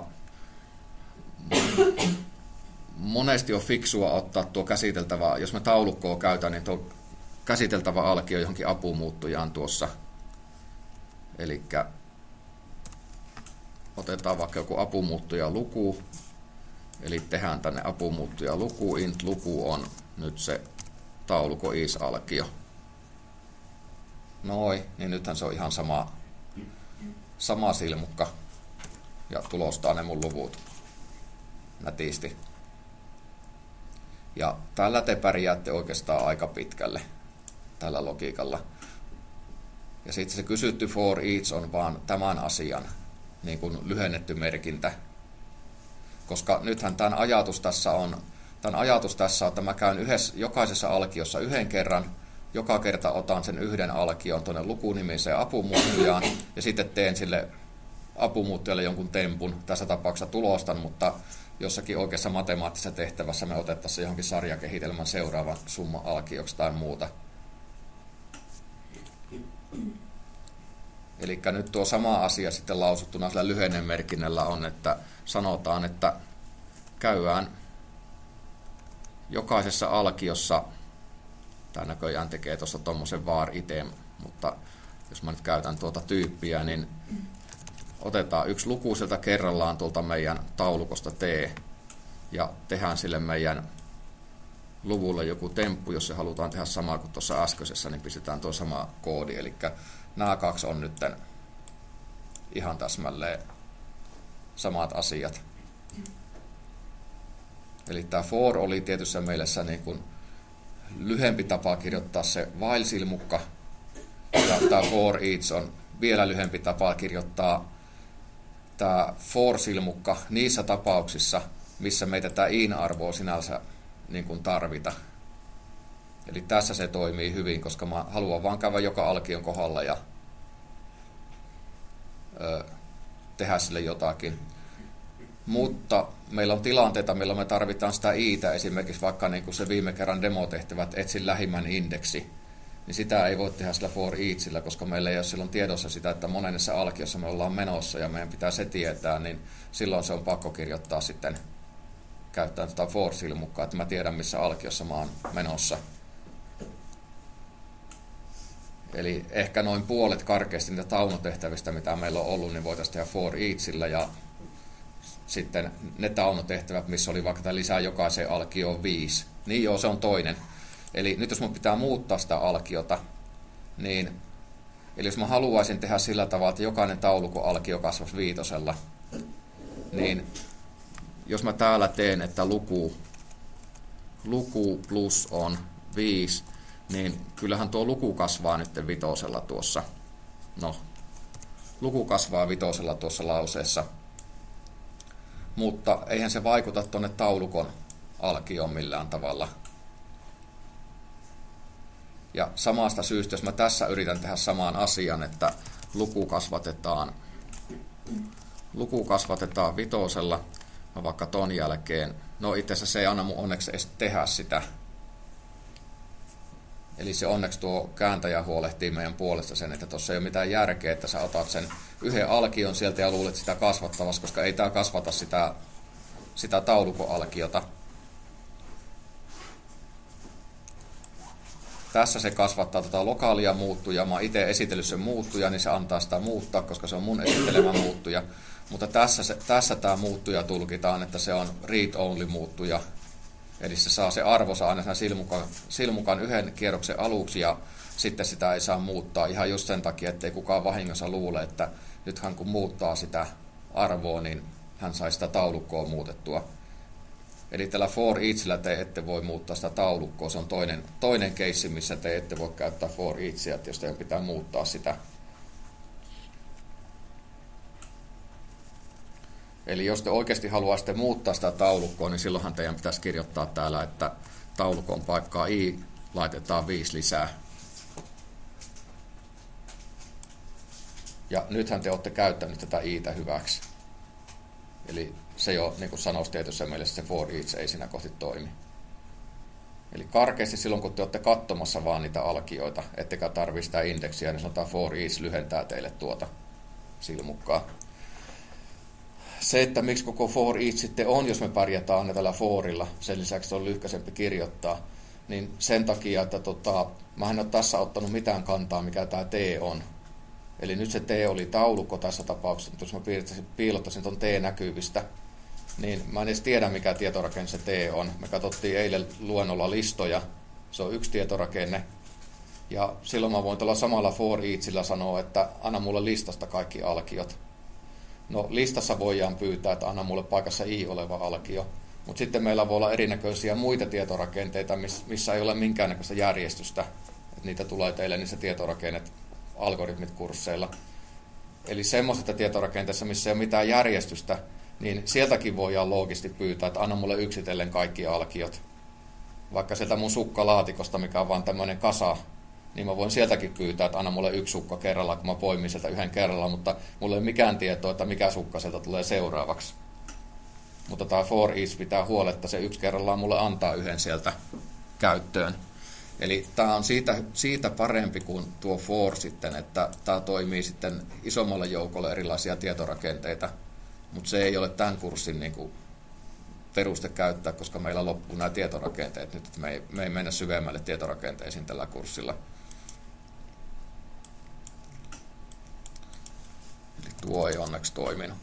monesti on fiksua ottaa tuo käsiteltävä, jos me taulukkoa käytän, niin tuo käsiteltävä alkio johonkin apumuuttujaan tuossa. Eli otetaan vaikka joku apumuuttuja luku, eli tehdään tänne apumuuttuja luku, int luku on nyt se taulukko is-alkio. Noi, niin nythän se on ihan sama, sama silmukka. Ja tulostaa ne mun luvut nätisti. Ja tällä te pärjäätte oikeastaan aika pitkälle tällä logiikalla. Ja sitten se kysytty for each on vaan tämän asian niin kuin lyhennetty merkintä. Koska nythän tämän ajatus tässä on, tämän ajatus tässä on, että mä käyn yhdessä, jokaisessa alkiossa yhden kerran, joka kerta otan sen yhden alkion tuonne lukunimiseen apumuuttujaan ja sitten teen sille apumuuttujalle jonkun tempun, tässä tapauksessa tulostan, mutta jossakin oikeassa matemaattisessa tehtävässä me otettaisiin johonkin sarjakehitelmän seuraavan summa alkioksi tai muuta. Eli nyt tuo sama asia sitten lausuttuna sillä lyhennemerkinnällä on, että sanotaan, että käydään jokaisessa alkiossa, tämä näköjään tekee tuossa tuommoisen var item, mutta jos mä nyt käytän tuota tyyppiä, niin otetaan yksi luku sieltä kerrallaan tuolta meidän taulukosta T ja tehdään sille meidän luvulle joku temppu, jos se halutaan tehdä samaa kuin tuossa äskeisessä, niin pistetään tuo sama koodi. Eli nämä kaksi on nyt ihan täsmälleen samat asiat. Eli tämä for oli tietyssä mielessä niin kuin lyhempi tapa kirjoittaa se while-silmukka, ja tämä for each on vielä lyhempi tapa kirjoittaa tämä for-silmukka niissä tapauksissa, missä meitä tämä in-arvoa sinänsä niin kuin tarvita. Eli tässä se toimii hyvin, koska mä haluan vaan käydä joka alkion kohdalla ja ö, tehdä sille jotakin. Mutta meillä on tilanteita, milloin me tarvitaan sitä i'tä, esimerkiksi vaikka niin kuin se viime kerran demotehtävät, etsin lähimmän indeksi, niin sitä ei voi tehdä sillä for eachillä, koska meillä ei ole silloin tiedossa sitä, että monennessa alkiossa me ollaan menossa ja meidän pitää se tietää, niin silloin se on pakko kirjoittaa sitten käyttää tätä for mukaan, että mä tiedän missä alkiossa mä oon menossa. Eli ehkä noin puolet karkeasti niitä taunotehtävistä, mitä meillä on ollut, niin voitaisiin tehdä for eachillä ja sitten ne taunotehtävät, missä oli vaikka lisää jokaiseen alkioon viisi. Niin joo, se on toinen. Eli nyt jos mun pitää muuttaa sitä alkiota, niin eli jos mä haluaisin tehdä sillä tavalla, että jokainen taulukon alkio kasvaisi viitosella, niin jos mä täällä teen, että luku, luku plus on viisi, niin kyllähän tuo luku kasvaa nyt vitosella tuossa. No, luku kasvaa vitosella tuossa lauseessa. Mutta eihän se vaikuta tuonne taulukon alkioon millään tavalla. Ja samasta syystä, jos mä tässä yritän tehdä saman asian, että luku kasvatetaan, luku kasvatetaan vitosella, no vaikka ton jälkeen, no itse asiassa se ei anna mun onneksi edes tehdä sitä. Eli se onneksi tuo kääntäjä huolehtii meidän puolesta sen, että tuossa ei ole mitään järkeä, että sä otat sen yhden alkion sieltä ja luulet sitä kasvattavassa, koska ei tämä kasvata sitä, sitä taulukoalkiota. Tässä se kasvattaa tätä lokaalia muuttujaa. Mä oon itse esitellyt sen muuttuja, niin se antaa sitä muuttaa, koska se on mun esittelemä muuttuja. Mutta tässä, se, tässä tämä muuttuja tulkitaan, että se on read-only muuttuja. Eli se saa se arvonsa aina silmukan, silmukan yhden kierroksen aluksi ja sitten sitä ei saa muuttaa ihan just sen takia, ettei kukaan vahingossa luule, että nythän kun muuttaa sitä arvoa, niin hän sai sitä taulukkoa muutettua. Eli tällä for eachillä te ette voi muuttaa sitä taulukkoa. Se on toinen, toinen keissi, missä te ette voi käyttää for eachia, jos teidän pitää muuttaa sitä. Eli jos te oikeasti haluaisitte muuttaa sitä taulukkoa, niin silloinhan teidän pitäisi kirjoittaa täällä, että taulukon paikkaa i laitetaan viisi lisää. Ja nythän te olette käyttänyt tätä i'tä hyväksi. Eli se jo, niin kuin sanoisi tietyssä mielessä, se for each ei siinä kohti toimi. Eli karkeasti silloin, kun te olette katsomassa vaan niitä alkioita, ettekä tarvitse sitä indeksiä, niin sanotaan for each lyhentää teille tuota silmukkaa. Se, että miksi koko for each sitten on, jos me pärjätään aina tällä forilla, sen lisäksi se on lyhkäisempi kirjoittaa, niin sen takia, että tota, mä en ole tässä ottanut mitään kantaa, mikä tämä T on. Eli nyt se T oli taulukko tässä tapauksessa, mutta jos mä piilottaisin tuon T-näkyvistä, niin mä en edes tiedä, mikä tietorakenne se T on. Me katsottiin eilen luennolla listoja, se on yksi tietorakenne, ja silloin mä voin tuolla samalla for eachillä sanoa, että anna mulle listasta kaikki alkiot. No listassa voidaan pyytää, että anna mulle paikassa i oleva alkio, mutta sitten meillä voi olla erinäköisiä muita tietorakenteita, missä ei ole minkäännäköistä järjestystä, että niitä tulee teille niissä tietorakennet, algoritmit kursseilla. Eli semmoisesta tietorakenteessa, missä ei ole mitään järjestystä, niin sieltäkin voidaan loogisesti pyytää, että anna mulle yksitellen kaikki alkiot. Vaikka sieltä mun sukkalaatikosta, mikä on vaan tämmöinen kasa, niin mä voin sieltäkin pyytää, että anna mulle yksi sukka kerralla, kun mä poimin sieltä yhden kerralla, mutta mulla ei ole mikään tietoa, että mikä sukka sieltä tulee seuraavaksi. Mutta tämä for each pitää huolta, että se yksi kerrallaan mulle antaa yhden sieltä käyttöön. Eli tämä on siitä, siitä parempi kuin tuo for sitten, että tämä toimii sitten isommalle joukolle erilaisia tietorakenteita, mutta se ei ole tämän kurssin niin kuin peruste käyttää, koska meillä loppuu nämä tietorakenteet nyt, että me ei, me ei mennä syvemmälle tietorakenteisiin tällä kurssilla. Eli tuo ei onneksi toiminut.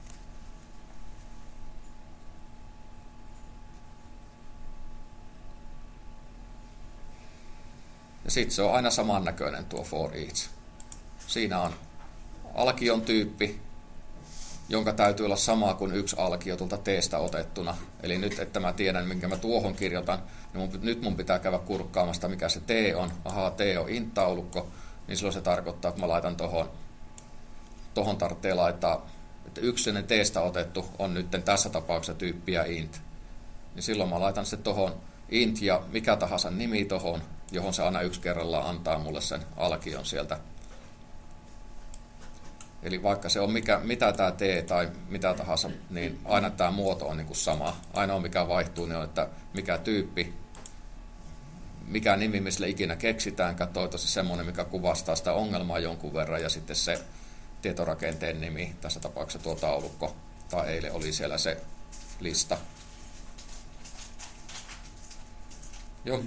Ja sitten se on aina samannäköinen tuo for each. Siinä on alkion tyyppi, jonka täytyy olla sama kuin yksi alkio tuolta T:stä otettuna. Eli nyt, että mä tiedän, minkä mä tuohon kirjoitan, niin mun, nyt mun pitää käydä kurkkaamasta, mikä se T on. Ahaa, T on int-taulukko, niin silloin se tarkoittaa, että mä laitan tohon, tohon tarvitsee laittaa, että yksinen T:stä otettu on nyt tässä tapauksessa tyyppiä int. Niin silloin mä laitan se tohon int ja mikä tahansa nimi tohon, johon se aina yksi kerrallaan antaa mulle sen alkion sieltä. Eli vaikka se on mikä, mitä tämä tee tai mitä tahansa, niin aina tämä muoto on niin kuin sama. Ainoa mikä vaihtuu, niin on, että mikä tyyppi, mikä nimi, millä ikinä keksitäänkään, toivottavasti semmoinen, mikä kuvastaa sitä ongelmaa jonkun verran, ja sitten se tietorakenteen nimi, tässä tapauksessa tuo taulukko, tai eilen oli siellä se lista. Joo.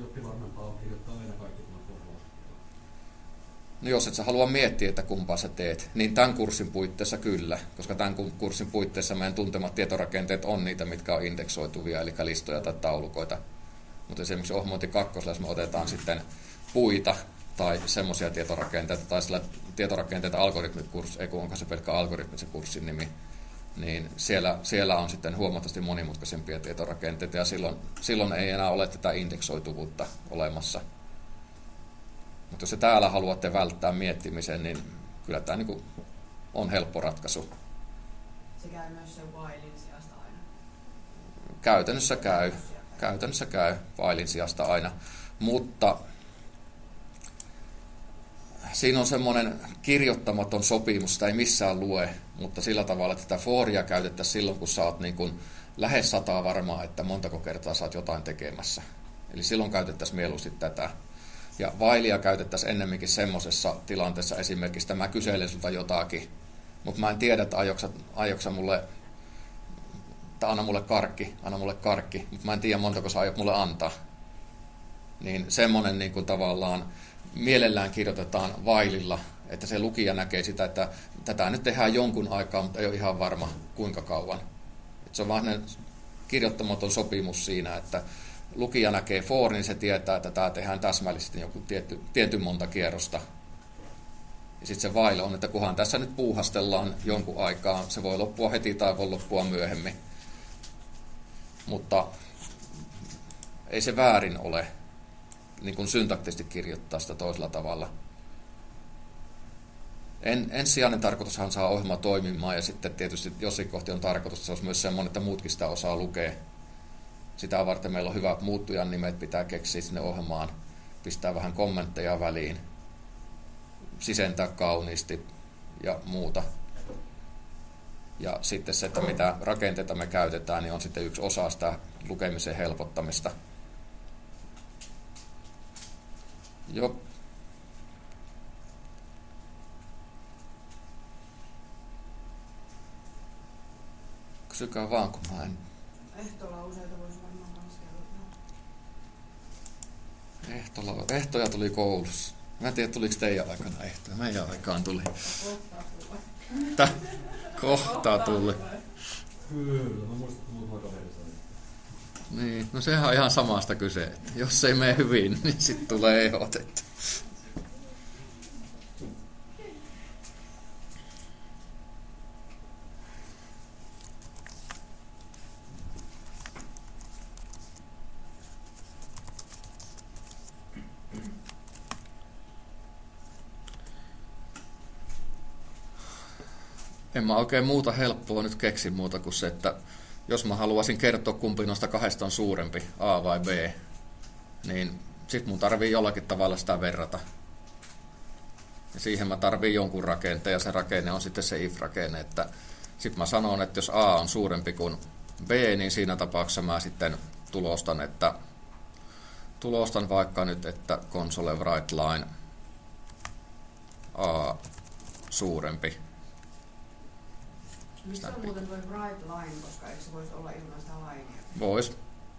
No jos et sä halua miettiä, että kumpaa sä teet, niin tämän kurssin puitteissa kyllä, koska tämän kurssin puitteissa meidän tuntemat tietorakenteet on niitä, mitkä on indeksoituvia, eli listoja tai taulukoita. Mutta esimerkiksi Ohmointi kakkosella, jos me otetaan sitten puita tai semmoisia tietorakenteita, tai sillä tietorakenteita algoritmikurssi, ei kun onko se pelkkä algoritmisen kurssin nimi, niin siellä, siellä on sitten huomattavasti monimutkaisempia tietorakenteita, ja silloin, silloin ei enää ole tätä indeksoituvuutta olemassa. Mutta jos te täällä haluatte välttää miettimisen, niin kyllä tämä niin kuin on helppo ratkaisu. Se käy myös sen whilein sijasta aina. Käytännössä käy. Käytännössä käy whilein sijasta aina. Mutta siinä on semmoinen kirjoittamaton sopimus, sitä ei missään lue, mutta sillä tavalla, että tätä foria käytettäisiin silloin, kun sä oot niin kuin lähes sataa varmaa, että montako kertaa sä oot jotain tekemässä. Eli silloin käytettäisiin mieluusti tätä. Ja whilea käytettäisiin ennemminkin semmoisessa tilanteessa esimerkiksi, että mä kyselen sulta jotakin, mutta mä en tiedä, että aioksa, aioksa mulle, tai anna mulle karkki, anna mulle karkki, mutta mä en tiedä, montako sä aiot mulle antaa. Niin semmoinen niin kuin tavallaan mielellään kirjoitetaan whileilla, että se lukija näkee sitä, että tätä nyt tehdään jonkun aikaa, mutta ei ole ihan varma kuinka kauan. Että se on vaan kirjoittamaton sopimus siinä, että lukija näkee for, niin se tietää, että tämä tehdään täsmällisesti joku tietty, tietyn monta kierrosta. Ja sitten se while on, että kunhan tässä nyt puuhastellaan jonkun aikaa, se voi loppua heti tai voi loppua myöhemmin. Mutta ei se väärin ole niin kuin syntaktisesti kirjoittaa sitä toisella tavalla. En, ensisijainen tarkoitushan saa ohjelma toimimaan, ja sitten tietysti jossain kohti on tarkoitus, että se olisi myös semmoinen, että muutkin sitä osaa lukea. Sitä varten meillä on hyvät muuttujan nimet, pitää keksiä sinne ohjelmaan, pistää vähän kommentteja väliin, sisentää kauniisti ja muuta. Ja sitten se, että mitä rakenteita me käytetään, niin on sitten yksi osa sitä lukemisen helpottamista. Joo. Kysykää vaan, kun mä en... Ehtoolla useita voisi varmaan kanssa käydä. Ehtola, ehtoja tuli koulussa. Mä en tiedä, tuliko teidän aikana ehtoja. Meidän aikaan tuli. Kohtaa tulee. Tä? Kohtaa tuli. Kyllä, mä muistan, että muutama kaveri sai. Niin, no sehän on ihan samasta kyse. Että jos ei mene hyvin, niin sitten tulee ehdot. Että. En mä oikein muuta helppoa nyt keksi muuta kuin se, että jos mä haluaisin kertoa kumpi noista kahdesta on suurempi, A vai B, niin sit mun tarvii jollakin tavalla sitä verrata. Ja siihen mä tarviin jonkun rakenteen, ja se rakenne on sitten se if-rakenne, että sit mä sanon, että jos A on suurempi kuin B, niin siinä tapauksessa mä sitten tulostan, että tulostan vaikka nyt, että console write line A suurempi. Mistä on muuten tuo write line, koska eikö se voisi olla ilman sitä linea? Vois.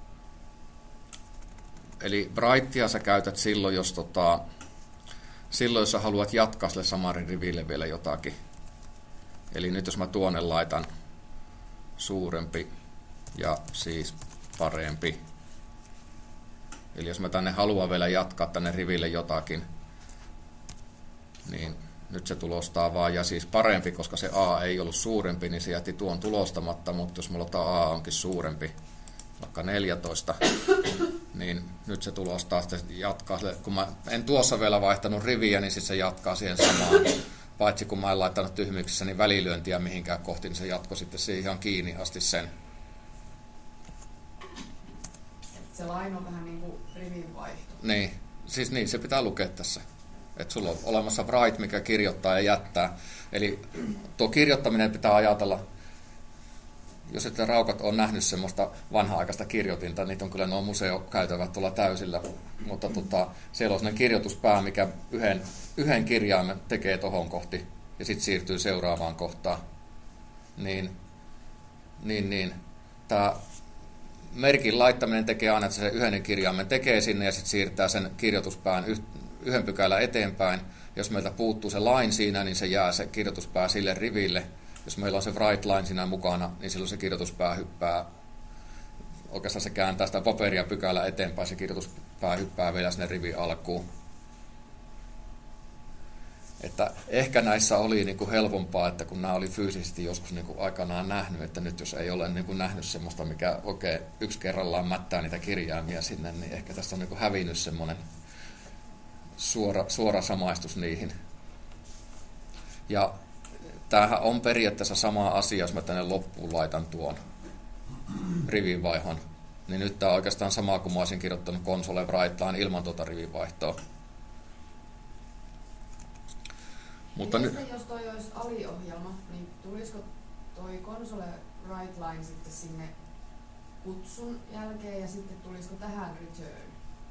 Eli writea sä käytät silloin, jos, tota, silloin, jos sä haluat jatkaa sille samalle riville vielä jotakin. Eli nyt jos mä tuonne laitan suurempi ja siis parempi. Eli jos mä tänne haluan vielä jatkaa tänne riville jotakin, niin nyt se tulostaa vaan, ja siis parempi, koska se A ei ollut suurempi, niin se jätti tuon tulostamatta, mutta jos mulla tämä A onkin suurempi, vaikka neljätoista, niin nyt se tulostaa, sitten jatkaa, kun mä en tuossa vielä vaihtanut riviä, niin sitten se jatkaa siihen samaan, paitsi kun mä en laittanut tyhmyksissä niin välilyöntiä mihinkään kohti, niin se jatkoi sitten siihen ihan kiinni asti sen. Se line on vähän niin kuin rivin vaihto. Niin, siis niin, se pitää lukea tässä. Että sulla on olemassa write, mikä kirjoittaa ja jättää. Eli tuo kirjoittaminen pitää ajatella, jos ette raukat on nähnyt semmoista vanha-aikaista kirjoitinta, niitä on kyllä nuo museokäytävät tuolla täysillä, mutta tota, siellä on sellainen kirjoituspää, mikä yhden, yhden kirjaimen tekee tohon kohti ja sitten siirtyy seuraavaan kohtaan. Niin, niin, niin. Tämä merkin laittaminen tekee aina, että se yhden kirjaimen tekee sinne ja sitten siirtää sen kirjoituspään yhden pykälän eteenpäin. Jos meiltä puuttuu se line siinä, niin se jää se kirjoituspää sille riville. Jos meillä on se write line siinä mukana, niin silloin se kirjoituspää hyppää, oikeastaan se kääntää sitä paperia pykälä eteenpäin, se kirjoituspää hyppää vielä sinne rivin alkuun. Että ehkä näissä oli niin kuin helpompaa, että kun nämä oli fyysisesti joskus niin kuin aikanaan nähnyt, että nyt jos ei ole niin kuin nähnyt semmoista, mikä oikein yksi kerrallaan mättää niitä kirjaimia sinne, niin ehkä tässä on niin kuin hävinnyt semmoinen suora, suora samaistus niihin. Ja tämähän on periaatteessa sama asia, jos mä tänne loppuun laitan tuon rivinvaihon. Niin nyt tämä on oikeastaan sama kuin mä olisin kirjoittanut console writeline ilman tuota rivinvaihtoa. Mutta niin nyt, jos toi olisi aliohjelma, niin tulisiko toi console writeline sitten sinne kutsun jälkeen ja sitten tulisiko tähän return?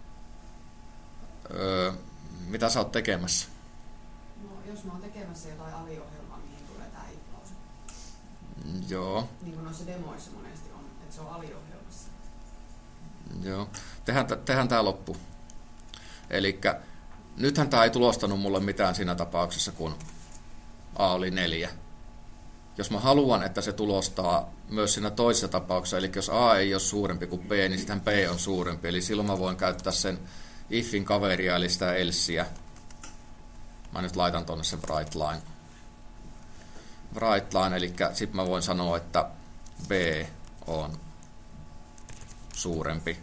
öö, mitä sä oot tekemässä? No jos mä oon tekemässä jotain aliohjelmaa, mihin tulee tää if-lause. Joo. Niin kuin noissa demoissa monesti on, että se on aliohjelmassa. Joo. Tehdään, tehdään tää loppu. Elikkä nythän tää ei tulostanut mulle mitään siinä tapauksessa, kun A oli neljä. Jos mä haluan, että se tulostaa myös siinä toisessa tapauksessa, eli jos A ei ole suurempi kuin B, niin sitten B on suurempi. Eli silloin mä voin käyttää sen ifin kaveria, eli sitä elseä. Mä nyt laitan tonne se write line. Write line, eli sitten mä voin sanoa, että B on suurempi.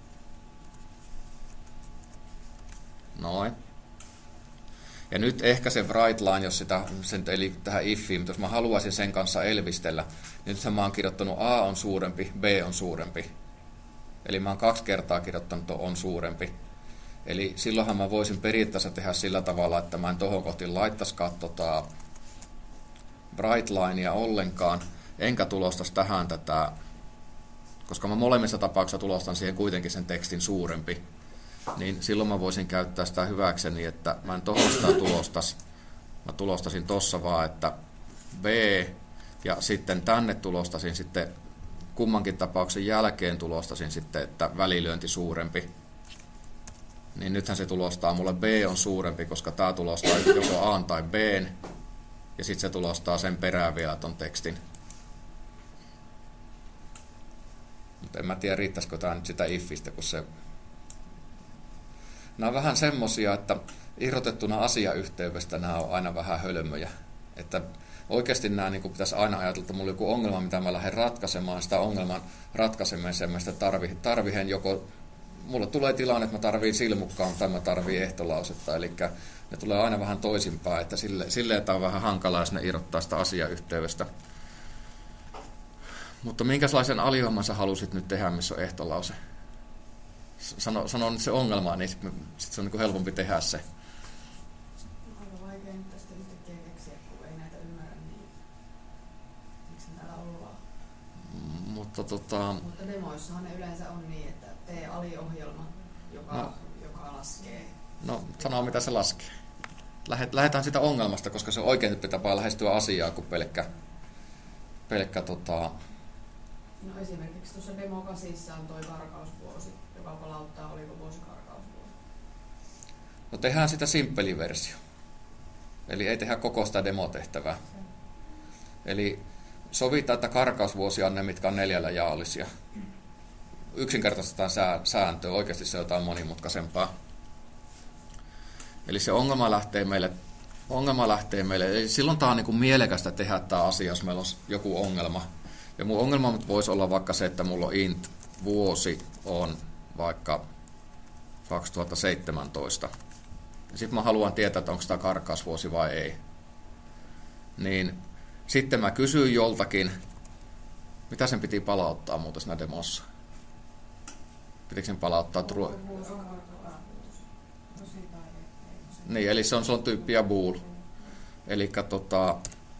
Noin. Ja nyt ehkä se write line, jos sitä, sen, eli tähän ifiin, mutta jos mä haluaisin sen kanssa elvistellä, niin nythän mä oon kirjoittanut A on suurempi, B on suurempi. Eli mä oon kaksi kertaa kirjoittanut on suurempi. Eli silloinhan mä voisin periaatteessa tehdä sillä tavalla, että mä en tohon kohti laittaisikaan tota bright linea ollenkaan, enkä tulostaisi tähän tätä, koska mä molemmissa tapauksissa tulostan siihen kuitenkin sen tekstin suurempi, niin silloin mä voisin käyttää sitä hyväkseni, että mä en tohon sitä tulostaisi, mä tulostasin tossa vaan, että B, ja sitten tänne tulostasin sitten kummankin tapauksen jälkeen tulostasin sitten, että välilyönti suurempi. Niin nythän se tulostaa mulle B on suurempi, koska tämä tulostaa joko A tai B, ja sitten se tulostaa sen perään vielä ton tekstin. Mutta en mä tiedä, riittäisikö tämä nyt sitä ifistä, kun se... Nämä on vähän semmosia, että irrotettuna asiayhteydestä nämä on aina vähän hölmöjä. Että oikeasti nämä niin pitäisi aina ajatella, että mulla on joku ongelma, mitä mä lähden ratkaisemaan, sitä ongelman ratkaisemiseen mä sitä tarvi, tarvihen joko... Mulle tulee tilanne, että mä tarviin silmukkaan tai mä tarviin ehtolausetta, eli ne tulee aina vähän toisinpäin, että sille, silleen tämä on vähän hankalaa, jos ne irrottaa sitä asiayhteydestä. Mutta minkälaisen aliohjelman sä halusit nyt tehdä, missä on ehtolause? Sano, sano nyt se ongelma, niin sitten sit se on niin helpompi tehdä se. Aika vaikea nyt tästä yhtäkkiä keksiä, kun ei näitä ymmärrä, niin miksi täällä ollaan. Mutta, tota... Mutta demoissahan ne yleensä on niin, että tee aliohjelma, joka, no. joka laskee. No, sanoo mitä se laskee. Lähdetään sitä ongelmasta, koska se oikein pitää lähestyä asiaa kuin pelkkä, pelkkä tota... No esimerkiksi tuossa demo kasissa on toi karkausvuosi, joka palauttaa oliko vuosi karkausvuosi. No tehdään sitä simppeliversio. Eli ei tehdä koko sitä demotehtävää. Eli sovitaan, että karkausvuosi on ne, mitkä on neljällä jaallisia. Yksinkertaistetaan sääntöä, oikeasti se on jotain monimutkaisempaa. Eli se ongelma lähtee meille, ongelma lähtee meille. Eli silloin tämä on niin kuin mielekästä tehdä tämä asia, jos meillä on joku ongelma. Ja mun ongelma voisi olla vaikka se, että mulla on int vuosi on vaikka kaksituhattaseitsemäntoista. Ja sitten mä haluan tietää, että onko tämä karkausvuosi vai ei. Niin sitten mä kysyin joltakin, mitä sen piti palauttaa muuten siinä demossa. Pitikö sen palauttaa true? Onko vuosi karkaa vuosi? No sitä ei. ei se. Niin, eli se on, se on tyyppiä bool. Eli tota,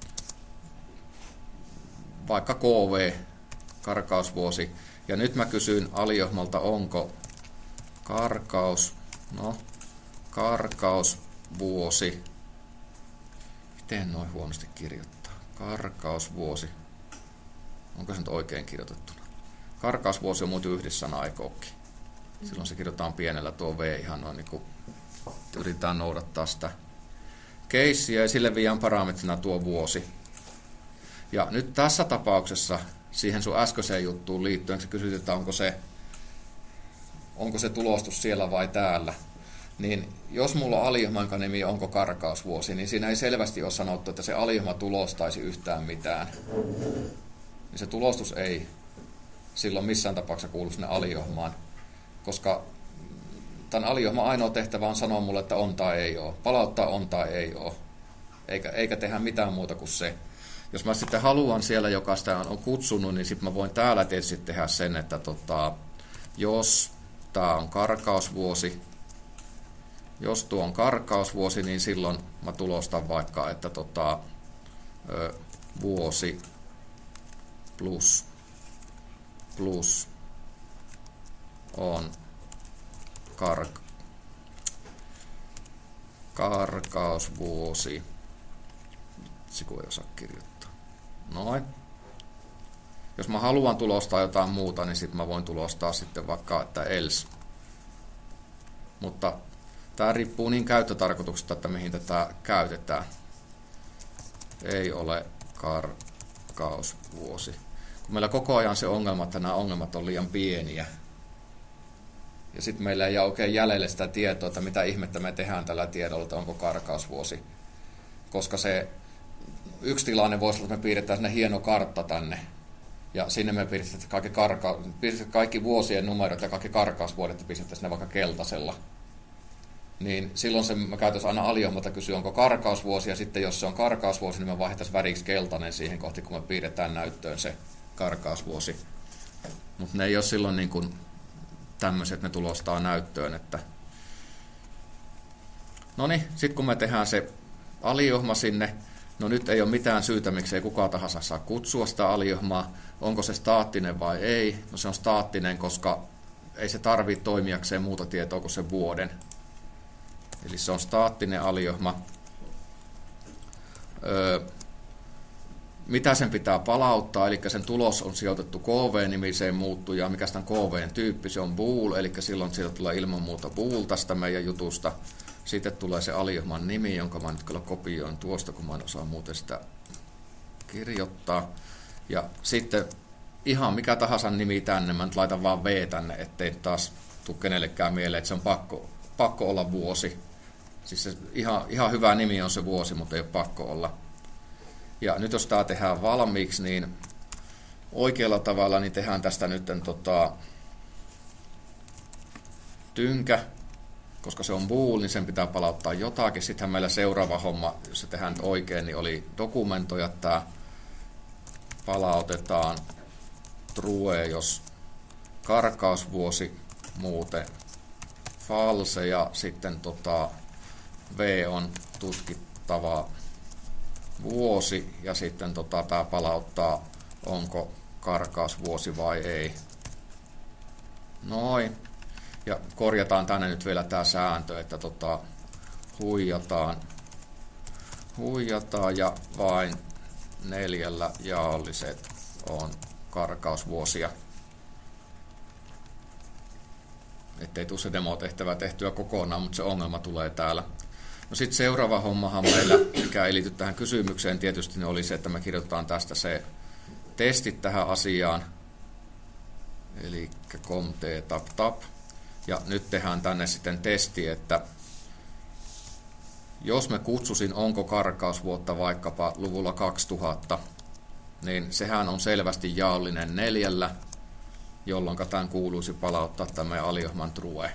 vaikka K V, karkausvuosi. Ja nyt mä kysyn aliohmalta, onko karkaus, no, karkausvuosi. Miten noin huonosti kirjoittaa? Karkausvuosi. Onko se nyt oikein kirjoitettuna? Karkausvuosi on muuten yhdessä sana, eikö ookin? Silloin se kirjoitetaan pienellä tuo V ihan noin niin kuin yritetään noudattaa sitä keissiä ja sille viian parametrina tuo vuosi. Ja nyt tässä tapauksessa siihen sun äskeiseen juttuun liittyen, kun sä kysyt, että onko se, onko se tulostus siellä vai täällä, niin jos mulla on aliohma, jonka nimi onko karkausvuosi, niin siinä ei selvästi ole sanottu, että se aliohma tulostaisi yhtään mitään. Niin se tulostus ei silloin missään tapauksessa kuulu sinne aliohmaan, koska tämän aliohman ainoa tehtävä on sanoa mulle, että on tai ei ole. Palauttaa on tai ei ole. Eikä, eikä tehdä mitään muuta kuin se. Jos mä sitten haluan siellä, joka sitä on kutsunut, niin sitten mä voin täällä tietysti tehdä sen, että tota, jos tämä on karkausvuosi, jos tuo on karkausvuosi, niin silloin mä tulostan vaikka, että tota, ö, vuosi plus, plus on kark, karkausvuosi. Se kun ei osaa kirjoittaa. Noin. Jos mä haluan tulostaa jotain muuta, niin sitten mä voin tulostaa sitten vaikka, että else. Mutta tämä riippuu niin käyttötarkoituksesta, että mihin tätä käytetään. Ei ole karkausvuosi. Kun meillä koko ajan se ongelma, että nämä ongelmat on liian pieniä. Ja sitten meillä ei ole oikein jäljelle sitä tietoa, että mitä ihmettä me tehdään tällä tiedolla, että onko karkausvuosi. Koska se yksi tilanne voisi olla, että me piirretään sinne hieno kartta tänne. Ja sinne me piirretään kaikki, karka, piirretään kaikki vuosien numerot ja kaikki karkausvuodet ja pistettäisiin ne vaikka keltaisella. Niin silloin se mä käytäisiin aina aliohmalta kysyä, onko karkausvuosi, ja sitten jos se on karkausvuosi, niin me vaihdettaisiin väriksi keltainen siihen kohti, kun me piirretään näyttöön se karkausvuosi. Mutta ne ei ole silloin niin kuin tämmöiset, ne tulostaa näyttöön. Että no niin, sitten kun me tehdään se aliohma sinne, no nyt ei ole mitään syytä, miksei kukaan tahansa saa kutsua sitä aliohmaa. Onko se staattinen vai ei? No se on staattinen, koska ei se tarvitse toimijakseen muuta tietoa kuin sen vuoden. Eli se on staattinen aliohma. Öö, mitä sen pitää palauttaa? Eli sen tulos on sijoitettu K V-nimiseen muuttujaan. Mikä sitä on K V:n tyyppi? Se on bool, eli silloin siitä tulee ilman muuta bool tästä meidän jutusta. Sitten tulee se aliohman nimi, jonka mä nyt kyllä kopioin tuosta, kun mä en osaa muuten sitä kirjoittaa. Ja sitten ihan mikä tahansa nimi tänne, mä nyt laitan vaan V tänne, ettei taas tule kenellekään mieleen, että se on pakko, pakko olla vuosi. Siis se ihan, ihan hyvä nimi on se vuosi, mutta ei ole pakko olla. Ja nyt jos tämä tehdään valmiiksi, niin oikealla tavalla niin tehdään tästä nyt tota, tynkä. Koska se on bool, niin sen pitää palauttaa jotakin. Sittenhän meillä seuraava homma, jos se tehdään nyt oikein, niin oli dokumentoja. Tämä palautetaan true, jos karkausvuosi, muuten false, ja sitten tota, V on tutkittava vuosi, ja sitten tota, tämä palauttaa, onko karkausvuosi vai ei. Noin. Ja korjataan tänne nyt vielä tämä sääntö, että tota, huijataan, huijataan ja vain neljällä jaolliset on karkausvuosia. Ettei tule se demotehtävä tehtyä kokonaan, mutta se ongelma tulee täällä. No sitten seuraava hommahan meillä, mikä ei liity tähän kysymykseen tietysti, niin oli se, että me kirjoitetaan tästä se testit tähän asiaan. Eli comt tap tap. Ja nyt tehdään tänne sitten testi, että jos me kutsusin onko karkausvuotta vaikkapa luvulla kaksituhatta, niin sehän on selvästi jaollinen neljällä, jolloin tämän kuuluisi palauttaa tämä aliohman true.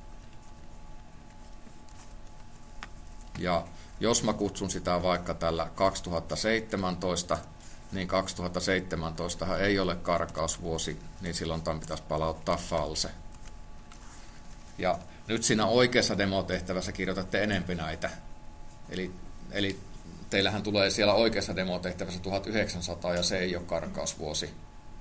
Ja jos mä kutsun sitä vaikka tällä kaksituhattaseitsemäntoista, niin kaksituhattaseitsemäntoista ei ole karkausvuosi, niin silloin tämän pitäisi palauttaa false. Ja nyt siinä oikeassa demotehtävässä kirjoitatte enempi näitä. Eli, eli teillähän tulee siellä oikeassa demotehtävässä tuhatyhdeksänsataa ja se ei ole karkausvuosi.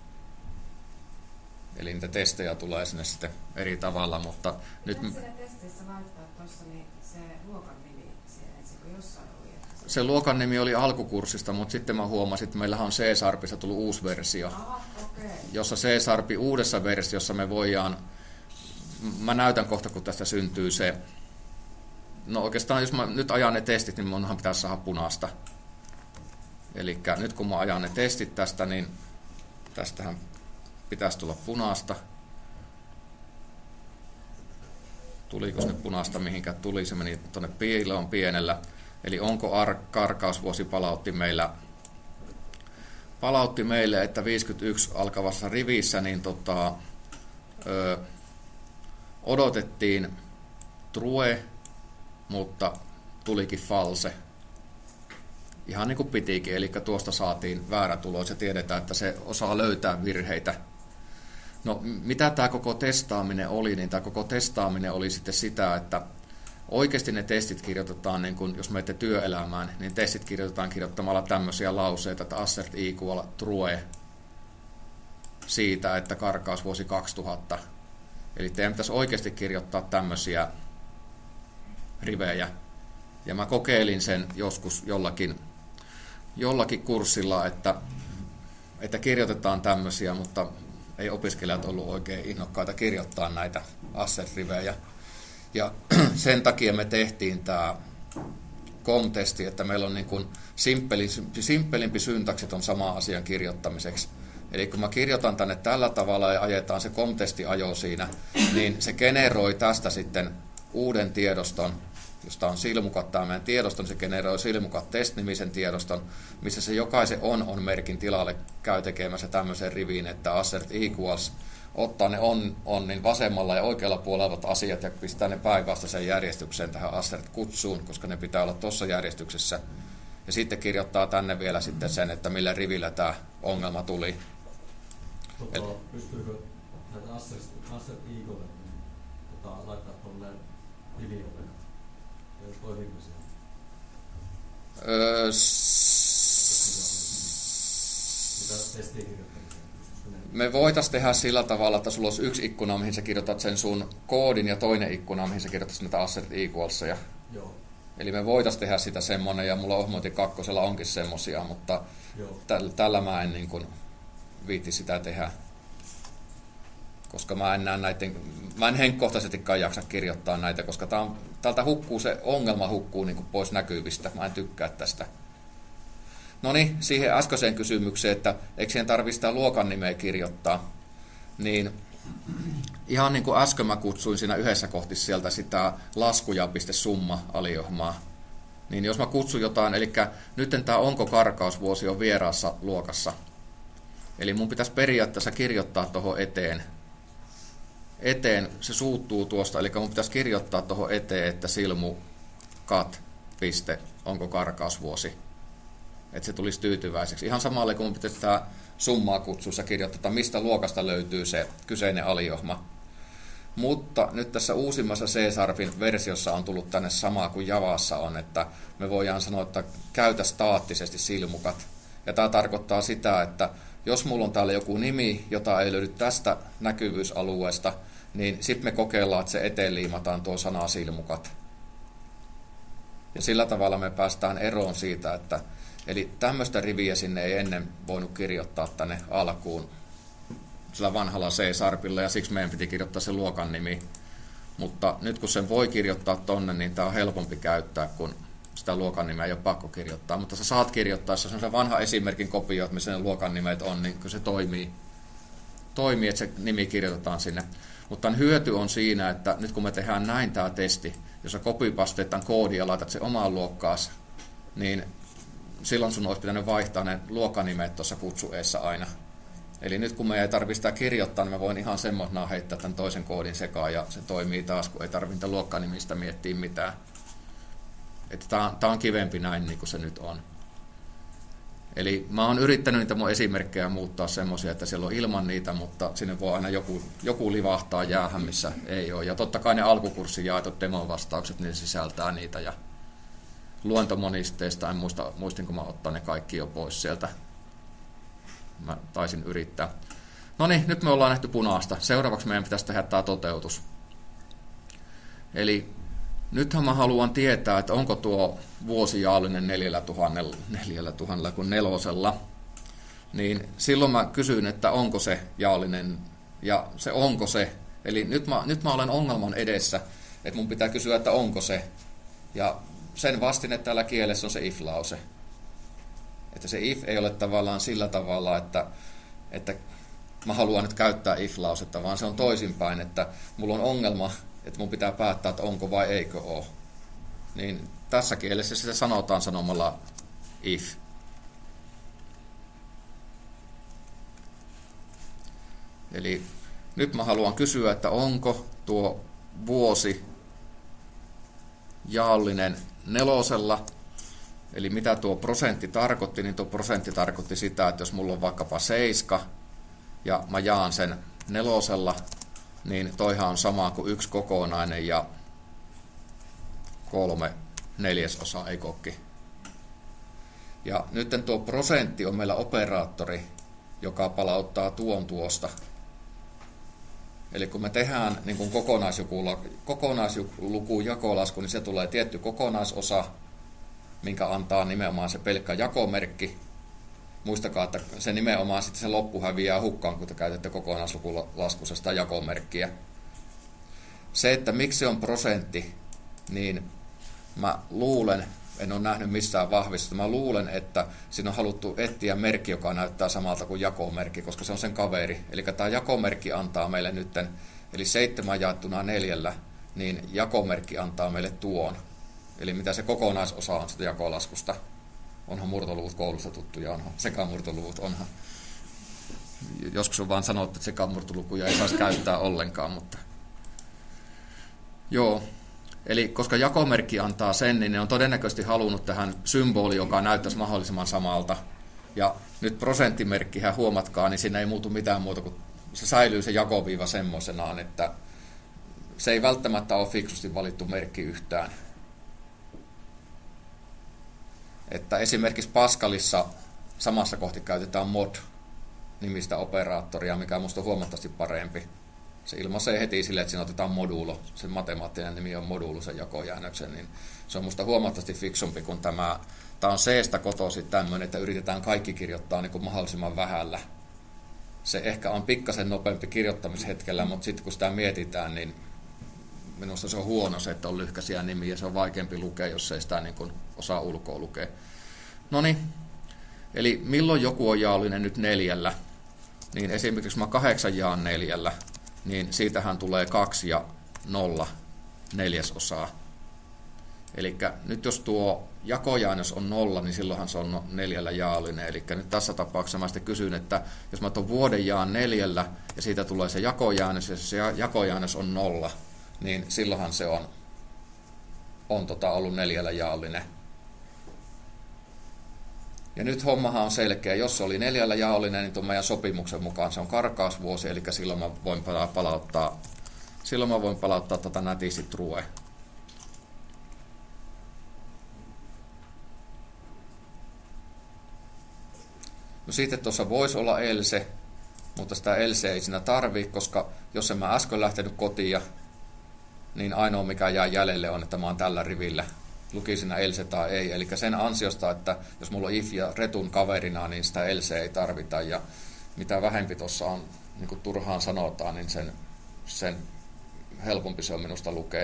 Eli niitä testejä tulee sinne sitten eri tavalla, mutta nyt... Pitääkö siinä testeissä laittaa tuossa niin se luokan nimi siihen ensin, kun jossain oli? Että se... se luokan nimi oli alkukurssista, mutta sitten mä huomasin, että meillähän on C-Sharpissa tullut uusi versio, Aha, okay. jossa C-Sharpin uudessa versiossa me voidaan... Mä näytän kohta, kun tästä syntyy se... No oikeastaan, jos mä nyt ajan ne testit, niin munhan pitäisi saada punaista. Eli nyt kun mä ajan ne testit tästä, niin tästähän pitäisi tulla punaista. Tuliko se punaista mihinkään tuli? Se meni tuonne piiloon pienellä. Eli onko karkausvuosi palautti meillä, palautti meille, että viisikymmentäyksi alkavassa rivissä, niin tota, ö, odotettiin true, mutta tulikin false. Ihan niin kuin pitikin, eli tuosta saatiin väärä tulos ja tiedetään, että se osaa löytää virheitä. No mitä tämä koko testaaminen oli, niin tämä koko testaaminen oli sitten sitä, että oikeasti ne testit kirjoitetaan, niin kun, jos menette työelämään, niin testit kirjoitetaan kirjoittamalla tämmöisiä lauseita, että assert equal true siitä, että karkausvuosi kaksituhatta. Eli teidän pitäisi oikeasti kirjoittaa tämmöisiä rivejä. Ja mä kokeilin sen joskus jollakin, jollakin kurssilla, että, että kirjoitetaan tämmöisiä, mutta ei opiskelijat ollut oikein innokkaita kirjoittaa näitä assert-rivejä. Ja sen takia me tehtiin tämä com-testi, että meillä on niin kuin simppelimpi, simppelimpi syntaksit on sama asian kirjoittamiseksi. Eli kun mä kirjoitan tänne tällä tavalla ja ajetaan se com-testi-ajo siinä, niin se generoi tästä sitten uuden tiedoston, josta on silmukat tämä meidän tiedoston, se generoi silmukat test-nimisen tiedoston, missä se jokaisen on-on-merkin tilalle käy tekemässä tämmöisen riviin, että assert equals, ottaa ne on, on niin vasemmalla ja oikealla puolella olevat asiat ja pistää ne päinvastaiseen järjestykseen tähän assert-kutsuun, koska ne pitää olla tuossa järjestyksessä. Ja sitten kirjoittaa tänne vielä sitten sen, että millä rivillä tämä ongelma tuli. Tota, Eli... Pystyykö näitä assert, assert equal tota, laittaa tuonne riviolle? Toimiiko siellä? Öö, s... Me voitaisiin tehdä sillä tavalla, että sulla olisi yksi ikkuna, mihin sä kirjoitat sen sun koodin, ja toinen ikkuna, mihin sä kirjoitat näitä assert equalsia. Joo. Eli me voitaisiin tehdä sitä semmoinen, ja mulla Ohmointi kakkosella onkin semmosia, mutta tällä, tällä mä en niin kuin viitti sitä tehdä. Koska mä en näe näiden, mä en henkkohtaisestikaan jaksa kirjoittaa näitä, koska tää on, täältä hukkuu se ongelma hukkuu niin kuin pois näkyvistä. Mä en tykkää tästä. No niin, siihen äskeiseen kysymykseen, että eikö siihen tarvitse sitä luokan nimeä kirjoittaa, niin ihan niin kuin äsken mä kutsuin siinä yhdessä kohti sieltä sitä laskuja.summa aliohmaa, niin jos mä kutsun jotain, eli nyt tämä onko karkausvuosi on vieraassa luokassa, eli mun pitäisi periaatteessa kirjoittaa tuohon eteen, eteen, se suuttuu tuosta, eli mun pitäisi kirjoittaa tuohon eteen, että silmu kat, piste, onko karkausvuosi. Että se tulisi tyytyväiseksi. Ihan samalle, kun mun pitäisi tämä summaa kutsussa kirjoittaa, mistä luokasta löytyy se kyseinen aliohma. Mutta nyt tässä uusimmassa C-Sharpin versiossa on tullut tänne samaa kuin Javassa on, että me voidaan sanoa, että käytä staattisesti silmukat. Ja tämä tarkoittaa sitä, että jos mulla on täällä joku nimi, jota ei löydy tästä näkyvyysalueesta, niin sitten me kokeillaan, että se eteen liimataan tuo sana silmukat. Ja sillä tavalla me päästään eroon siitä, että eli tämmöistä riviä sinne ei ennen voinut kirjoittaa tänne alkuun sillä vanhalla C-Sharpilla, ja siksi meidän piti kirjoittaa se luokan nimi. Mutta nyt kun sen voi kirjoittaa tonne, niin tämä on helpompi käyttää, kun sitä luokan nimeä ei ole pakko kirjoittaa. Mutta sä saat kirjoittaa, jos on se vanha esimerkin kopio, että missä ne luokan nimet on, niin kun se toimii, toimii, että se nimi kirjoitetaan sinne. Mutta tämän hyöty on siinä, että nyt kun me tehdään näin tämä testi, jos sä copypasteet tämän koodin ja laitat sen omaan luokkaasi, niin silloin sun olisi pitänyt vaihtaa ne luokkanimet tuossa kutsueessa aina. Eli nyt kun me ei tarvitse sitä kirjoittaa, niin mä voin ihan semmoisena heittää tämän toisen koodin sekaan ja se toimii taas, kun ei tarvitse luokkanimistä miettiä mitään. Että tää, tää on kivempi näin, niin kuin se nyt on. Eli mä oon yrittänyt niitä mun esimerkkejä muuttaa semmoisia, että siellä on ilman niitä, mutta sinne voi aina joku, joku livahtaa jäähän, missä ei ole. Ja totta kai ne alkukurssin jaetut demon vastaukset, niin sisältää niitä. Ja luentomonisteista, en muista, muistinko mä ottaa ne kaikki jo pois sieltä. Mä taisin yrittää. No niin, nyt me ollaan nähty punaista. Seuraavaksi meidän pitäisi tehdä tämä toteutus. Eli nythän mä haluan tietää, että onko tuo vuosi jaallinen neljätuhatta kuin nelosella. Niin silloin mä kysyn, että onko se jaallinen ja se onko se. Eli nyt mä, nyt mä olen ongelman edessä, että mun pitää kysyä, että onko se. Ja sen vastine täällä kielessä on se if-lause. Että se if ei ole tavallaan sillä tavalla, että, että mä haluan nyt käyttää if-lausetta, vaan se on toisinpäin, että mulla on ongelma, että mun pitää päättää, että onko vai eikö ole. Niin tässä kielessä se sanotaan sanomalla if. Eli nyt mä haluan kysyä, että onko tuo vuosi jaallinen nelosella. Eli mitä tuo prosentti tarkoitti, niin tuo prosentti tarkoitti sitä, että jos mulla on vaikkapa seiska ja mä jaan sen nelosella, niin toihan on sama kuin yksi kokonainen ja kolme neljäsosaa, ei kokki. Ja nyt tuo prosentti on meillä operaattori, joka palauttaa tuon tuosta. Eli kun me tehdään niin kuin kokonaislukuun jakolasku, niin se tulee tietty kokonaisosa, minkä antaa nimenomaan se pelkkä jakomerkki. Muistakaa, että se nimenomaan sitten se loppu häviää hukkaan, kun te käytätte kokonaislukulaskussa sitä jakomerkkiä. Se, että miksi se on prosentti, niin mä luulen, en ole nähnyt missään vahvistusta, mä luulen, että siinä on haluttu etsiä merkki, joka näyttää samalta kuin jakomerkki, koska se on sen kaveri. Eli tämä jakomerkki antaa meille nytten, eli seitsemän jaettuna neljällä, niin jakomerkki antaa meille tuon. Eli mitä se kokonaisosa on sitä jakolaskusta. Onhan murtoluvut koulusta tuttuja, onhan sekamurtoluvut, onhan. Joskus on vaan sanottu, että sekamurtolukuja ei saisi käyttää ollenkaan, mutta joo. Eli koska jakomerkki antaa sen, niin ne on todennäköisesti halunnut tähän symboli, joka näyttäisi mahdollisimman samalta. Ja nyt prosenttimerkkihän huomatkaa, niin siinä ei muutu mitään muuta kuin se säilyy se jakoviiva semmoisenaan, että se ei välttämättä ole fiksusti valittu merkki yhtään. Että esimerkiksi Pascalissa samassa kohti käytetään mod-nimistä operaattoria, mikä on minusta huomattavasti parempi. Se ilmaisee heti sille, että siinä otetaan moduulo. Sen matemaattinen nimi on moduulo, sen jakojäännöksen. Niin se on minusta huomattavasti fiksumpi kuin tämä. Tämä on C-stä kotoisin tämmöinen, että yritetään kaikki kirjoittaa niin kuin mahdollisimman vähällä. Se ehkä on pikkasen nopeampi kirjoittamishetkellä, mutta sitten kun sitä mietitään, niin minusta se on huono se, että on lyhkäisiä nimiä. Se on vaikeampi lukea, jos ei sitä niin kuin osaa ulkoa lukea. No niin, eli milloin joku on jaollinen nyt neljällä, niin esimerkiksi mä kahdeksan jaan neljällä, niin siitähän tulee kaksi ja nolla neljäsosaa. Eli nyt jos tuo jakojäännös on nolla, niin silloinhan se on neljällä jaollinen. Eli nyt tässä tapauksessa mä sitten kysyn, että jos mä tuon vuoden jaan neljällä ja siitä tulee se jakojäännös ja se jakojäännös on nolla, niin silloinhan se on, on tota ollut neljällä jaollinen. Ja nyt hommahan on selkeä. Jos se oli neljällä jaollinen, niin tuon meidän sopimuksen mukaan se on karkausvuosi, eli silloin mä voin palauttaa, silloin mä voin palauttaa tätä nätisti true. No sitten tuossa voisi olla else, mutta sitä else ei siinä tarvii, koska jos en mä äsken lähtenyt kotiin, niin ainoa mikä jää jäljelle on, että mä oon tällä rivillä. Luki siinä else tai ei. Eli sen ansiosta, että jos mulla on if ja retun kaverina, niin sitä else ei tarvita. Ja mitä vähempi tuossa on, niin kuin turhaan sanotaan, niin sen, sen helpompi se on minusta lukea.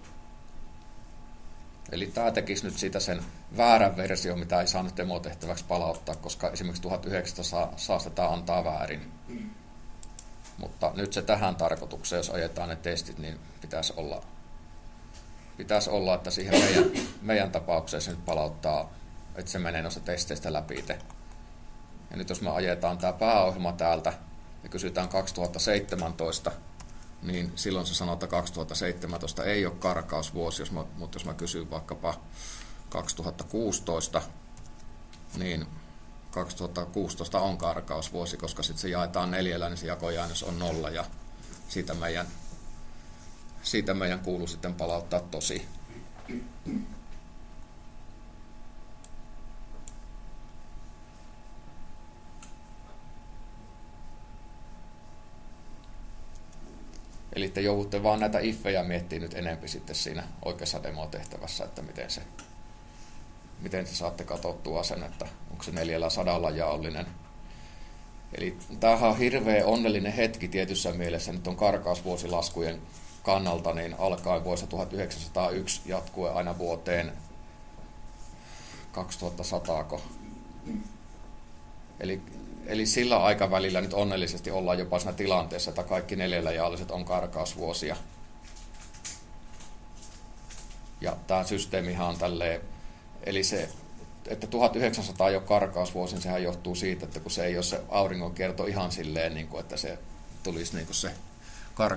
Eli tämä tekisi nyt siitä sen väärän versio, mitä ei saanut demotehtäväksi palauttaa, koska esimerkiksi tuhatyhdeksänsataa saastetta antaa väärin. Mutta nyt se tähän tarkoitukseen, jos ajetaan ne testit, niin pitäisi olla, pitäisi olla että siihen meidän, meidän tapaukseen se nyt palauttaa, että se menee noista testeistä läpi. Ja nyt jos me ajetaan tämä pääohjelma täältä ja kysytään kaksituhattaseitsemäntoista, niin silloin se sanoo, että kaksituhattaseitsemäntoista ei ole karkausvuosi, jos mä, mutta jos mä kysyn vaikkapa kaksituhattakuusitoista, niin kaksituhattakuusitoista on karkausvuosi, koska sitten se jaetaan neljällä, niin se jakojäännös on nolla ja siitä meidän, siitä meidän kuuluu sitten palauttaa tosi. Eli te joudutte vaan näitä iffejä miettiä nyt enempi sitten siinä oikeassa demotehtävässä, että miten se, miten te saatte katsottua sen, että onko se neljällä sadalla jaollinen. Eli tämähän on hirveän onnellinen hetki tietyssä mielessä, nyt on karkausvuosilaskujen kannalta, niin alkaen vuosi tuhatyhdeksänsataayksi jatkuen aina vuoteen kaksituhattasata. Eli Eli sillä aikavälillä nyt onnellisesti ollaan jopa siinä tilanteessa, että kaikki neljällä jaalliset on karkausvuosia. Ja tämä systeemihan on tälleen, eli se, että tuhatyhdeksänsataa ei ole karkausvuosi, niin sehän johtuu siitä, että kun se ei ole se auringonkierto ihan silleen, niin kuin, että se tulisi niin kuin se, kar,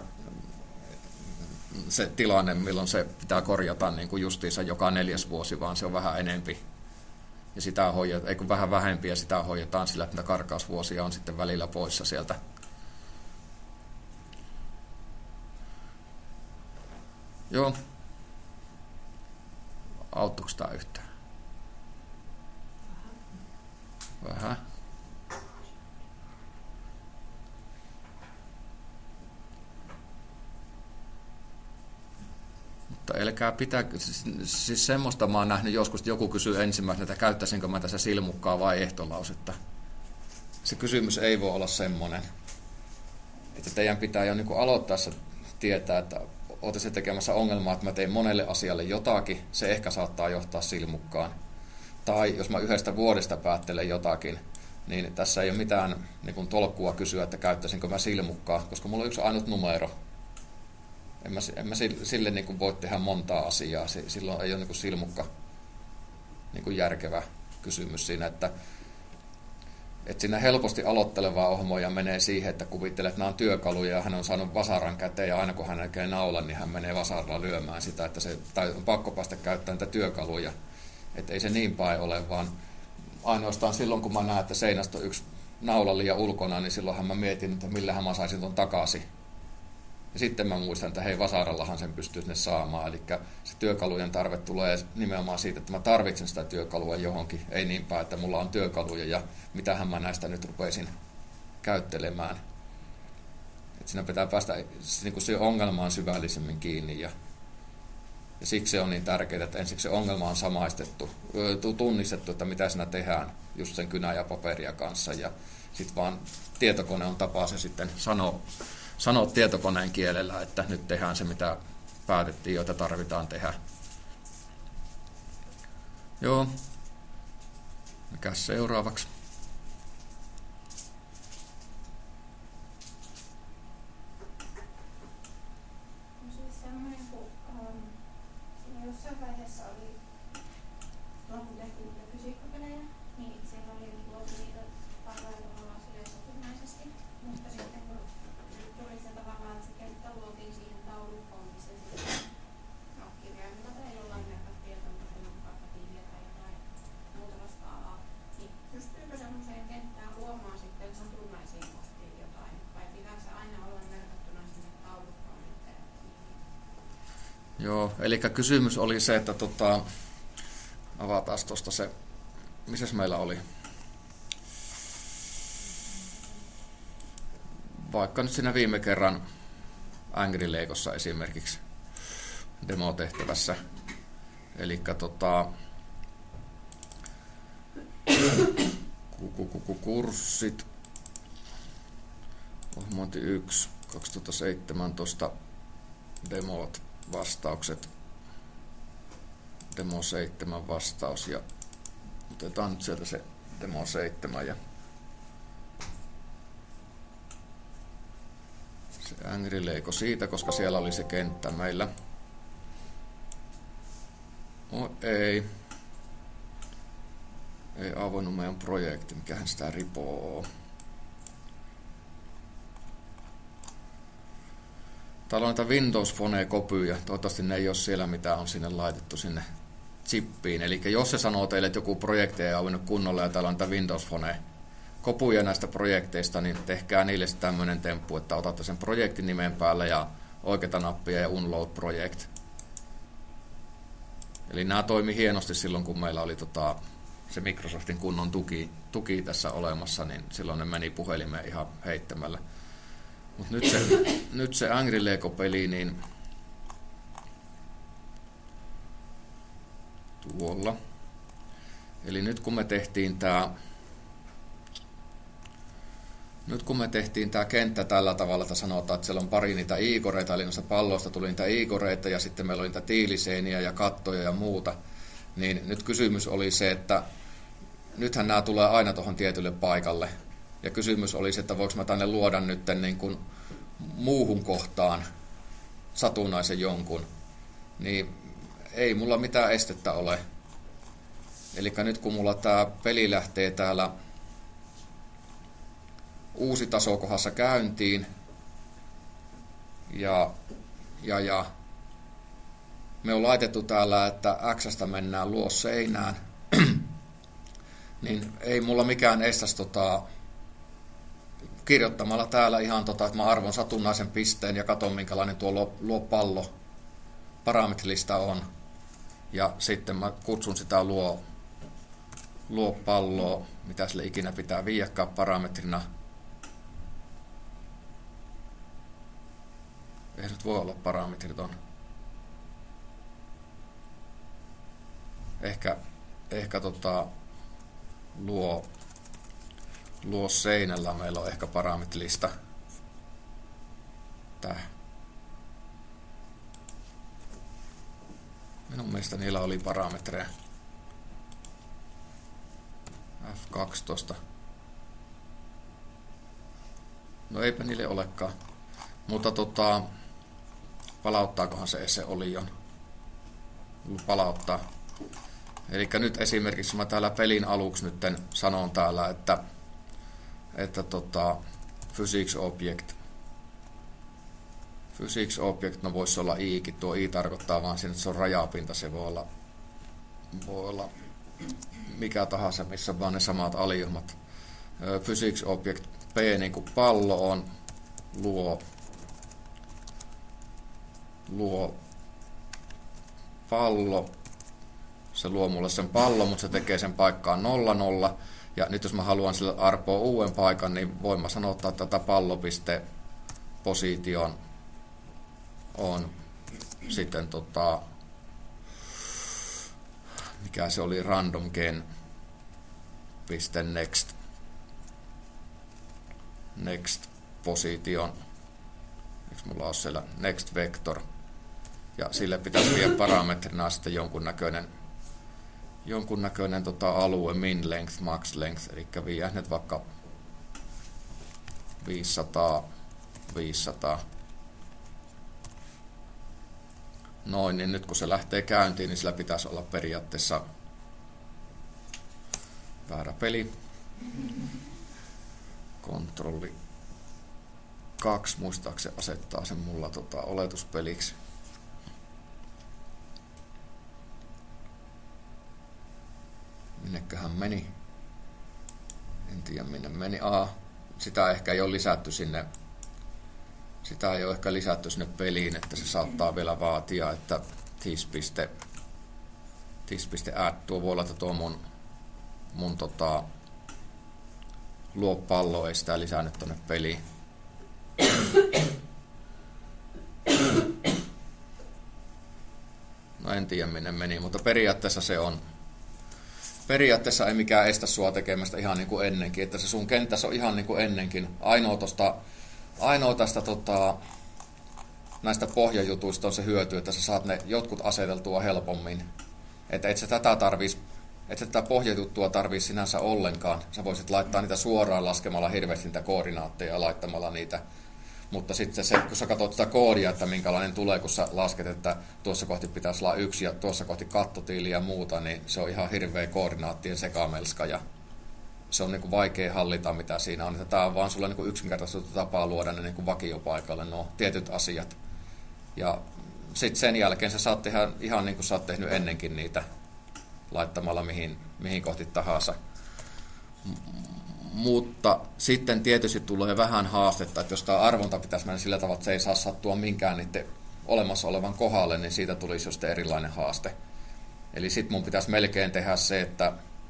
se tilanne, milloin se pitää korjata niin kuin justiinsa joka neljäs vuosi, vaan se on vähän enempi. Ja sitä hoidetaan, ei kun vähän vähempi, ja sitä hoidetaan sillä, että karkausvuosia on sitten välillä poissa sieltä. Joo. Auttoiko tämä yhtään? Vähän. Mutta älkää pitää, siis, siis semmoista mä oon nähnyt joskus, että joku kysyy ensimmäisenä, että käyttäisinkö mä tässä silmukkaa vai ehtolausetta. Se kysymys ei voi olla semmoinen. Että teidän pitää jo niin kuin aloittaessa tietää, että ootte se tekemässä ongelmaa, että mä tein monelle asialle jotakin, se ehkä saattaa johtaa silmukkaan. Tai jos mä yhdestä vuodesta päättelen jotakin, niin tässä ei ole mitään niin kuin tolkkua kysyä, että käyttäisinkö mä silmukkaa, koska mulla on yksi ainut numero. En mä, en mä sille niin kuin voi tehdä montaa asiaa. Silloin ei ole niin kuin silmukka niin kuin järkevä kysymys siinä, että, että siinä helposti aloittelevaa ohmoja menee siihen, että kuvittelee, että nämä on työkaluja ja hän on saanut vasaran käteen ja aina kun hän näkee naulan, niin hän menee vasaralla lyömään sitä, että se, tai on pakko päästä käyttämään niitä työkaluja. Että ei se niin päin ole, vaan ainoastaan silloin, kun mä näen, että seinästä on yksi naula liian ulkona, niin silloinhan mä mietin, että millähän mä saisin ton takaisin. Ja sitten mä muistan, että hei, vasarallahan sen pystyy sinne saamaan. Eli se työkalujen tarve tulee nimenomaan siitä, että mä tarvitsen sitä työkalua johonkin. Ei niin päin, että mulla on työkaluja ja mitähän mä näistä nyt rupeisin käyttelemään. Et siinä pitää päästä niin kuin siihen ongelmaan syvällisemmin kiinni. Ja, ja siksi se on niin tärkeää, että ensiksi se ongelma on samaistettu, tunnistettu, että mitä siinä tehdään just sen kynän ja paperia kanssa. Ja sitten vaan tietokone on tapa se sitten sanoa. Sanoa tietokoneen kielellä, että nyt tehdään se, mitä päätettiin, joita tarvitaan tehdä. Joo. Mikäs seuraavaksi? No siis semmoinen, kun um, siinä jossain vaiheessa oli, tuolla kun tehtiin niitä fysiikkapelejä, niin siellä oli luotu niitä parhailla tavalla yleisopimmaisesti, mutta sitten kun tuli se tavallaan, että se kenttä luotiin siihen taulukkoon, missä sitten no, kirjaimilla tai jollain merkattiin, että onko se vaikka tiiliä tai jotain muuta vastaavaa, niin pystyykö semmoiseen kenttään luomaan sitten satunnaisiin kohtiin jotain, vai pitääkö se aina olla merkattuna sinne taulukkoon? Joo, eli kysymys oli se, että tota, avataan tuosta se, missäs meillä oli? Vaikka nyt siinä viime kerran Angry Legossa esimerkiksi demotehtävässä. Eli tota, kurssit, ohmointi yksi, kaksituhattaseitsemäntoista, demot, vastaukset, demo seitsemän vastaus ja otetaan nyt sieltä se demo seitsemän ja se Angry Lego siitä, koska siellä oli se kenttä meillä. Oh, ei. Ei avoinut meidän projekti, mikähän sitä ripoo. Täällä on näitä Windows Phone-kopyjä. Toivottavasti ne ei ole siellä, mitä on sinne laitettu sinne chippiin. Eli jos se sanoo teille, että joku projekti ei auennut kunnolla ja täällä on tämä Windows Phone kopuja näistä projekteista, niin tehkää niille tämmöinen temppu, että otatte sen projektin nimen päälle ja oikeata nappia ja unload project. Eli nämä toimi hienosti silloin, kun meillä oli tota, se Microsoftin kunnon tuki, tuki tässä olemassa, niin silloin ne meni puhelimeen ihan heittämällä. Mutta nyt se, nyt se Angry Lego-peli, niin tuolla. Eli nyt kun me tehtiin tämä Nyt kun me tehtiin tämä kenttä tällä tavalla, että sanotaan, että siellä on pari niitä iikoreita, eli noista palloista tuli niitä iikoreita ja sitten meillä oli niitä tiiliseiniä ja kattoja ja muuta, niin nyt kysymys oli se, että nythän nämä tulee aina tuohon tietylle paikalle. Ja kysymys oli se, että voiko mä tänne luoda nyt niin kuin muuhun kohtaan satunnaisen jonkun. Niin ei mulla mitään estettä ole. Eli nyt kun mulla tämä peli lähtee täällä uusi taso kohdassa käyntiin ja, ja, ja me on laitettu täällä, että X:stä mennään luo seinään, niin ei mulla mikään estäs tota, kirjoittamalla täällä ihan tota, että mä arvon satunnaisen pisteen ja katon minkälainen tuo luo, luo pallo parametrilista on ja sitten mä kutsun sitä luo, luo palloa, mitä sille ikinä pitää viiäkään parametrina. Ei nyt voi olla parametrit on. Ehkä, ehkä tota, luo, luo seinällä meillä on ehkä parametrilista. Tää. Minun mielestä niillä oli parametreja. F kaksitoista. No eipä niille olekaan. Mutta tota, palauttaakohan se se Olion? Palauttaa. Eli nyt esimerkiksi mä täällä pelin aluksi nyt sanon täällä, että, että tota, physics object. Physics object, no voisi olla iikin. Tuo i tarkoittaa vaan siinä, että se on rajapinta. Se voi olla, voi olla mikä tahansa, missä on vaan ne samat aliohmat. Physics object, p niin kuin pallo on, luo luo pallo, se luo mulle sen pallon, mutta se tekee sen paikkaan nolla nolla. Ja nyt jos mä haluan sille arpoa uuden paikan, niin voin mä sanoa, että tätä pallopiste position on sitten tota, mikä se oli, random gen piste next next position. Eikö mulla ole siellä next vector? Ja sille pitäisi viedä parametrina sitten jonkunnäköinen, jonkunnäköinen tota alue, min length, max length, eli viedä nyt vaikka viisisataa, viisisataa. Noin, niin nyt kun se lähtee käyntiin, niin sillä pitäisi olla periaatteessa väärä peli. Kontrolli kaksi, muistaakseni asettaa sen mulla tota, oletuspeliksi. Minneköhän meni? En tiedä minne meni. Aa, sitä ehkä ei ole lisätty sinne. Sitä ei ole ehkä lisätty sinne peliin, että se saattaa vielä vaatia, että tis.add. Tuo voi olla, että tuo mun, mun tota, luo pallo ei sitä lisännyt tonne peliin. No en tiedä minne meni, mutta periaatteessa se on. Periaatteessa ei mikään estä sua tekemästä ihan niin kuin ennenkin, että se sun kenttässä on ihan niin kuin ennenkin. Ainoa, tosta, ainoa tästä tota, näistä pohjajutuista on se hyöty, että sä saat ne jotkut aseteltua helpommin. Että et sä tätä tarvis, et sä tätä pohjajuttua tarvii sinänsä ollenkaan. Sä voisit laittaa niitä suoraan laskemalla hirveästi niitä koordinaatteja ja laittamalla niitä. Mutta sitten se, kun sä katsot sitä koodia, että minkälainen tulee, kun sä lasket, että tuossa kohti pitäisi olla yksi ja tuossa kohti kattotiili ja muuta, niin se on ihan hirveä koordinaattien sekamelska ja se on niin kuin vaikea hallita, mitä siinä on. Tämä on vaan sulle niin kuin yksinkertaisesti tapaa luoda ne niin kuin vakiopaikalle nuo tietyt asiat. Ja sitten sen jälkeen sä saat tehdä ihan niin kuin sä oot tehnyt ennenkin niitä. laittamalla mihin, mihin kohti tahansa. Mutta sitten tietysti tulee vähän haastetta, että jos tämä arvonta pitäisi mennä sillä tavalla, että se ei saa sattua minkään niiden olemassa olevan kohdalle, niin siitä tulisi just erilainen haaste. Eli sitten mun pitäisi melkein tehdä se, että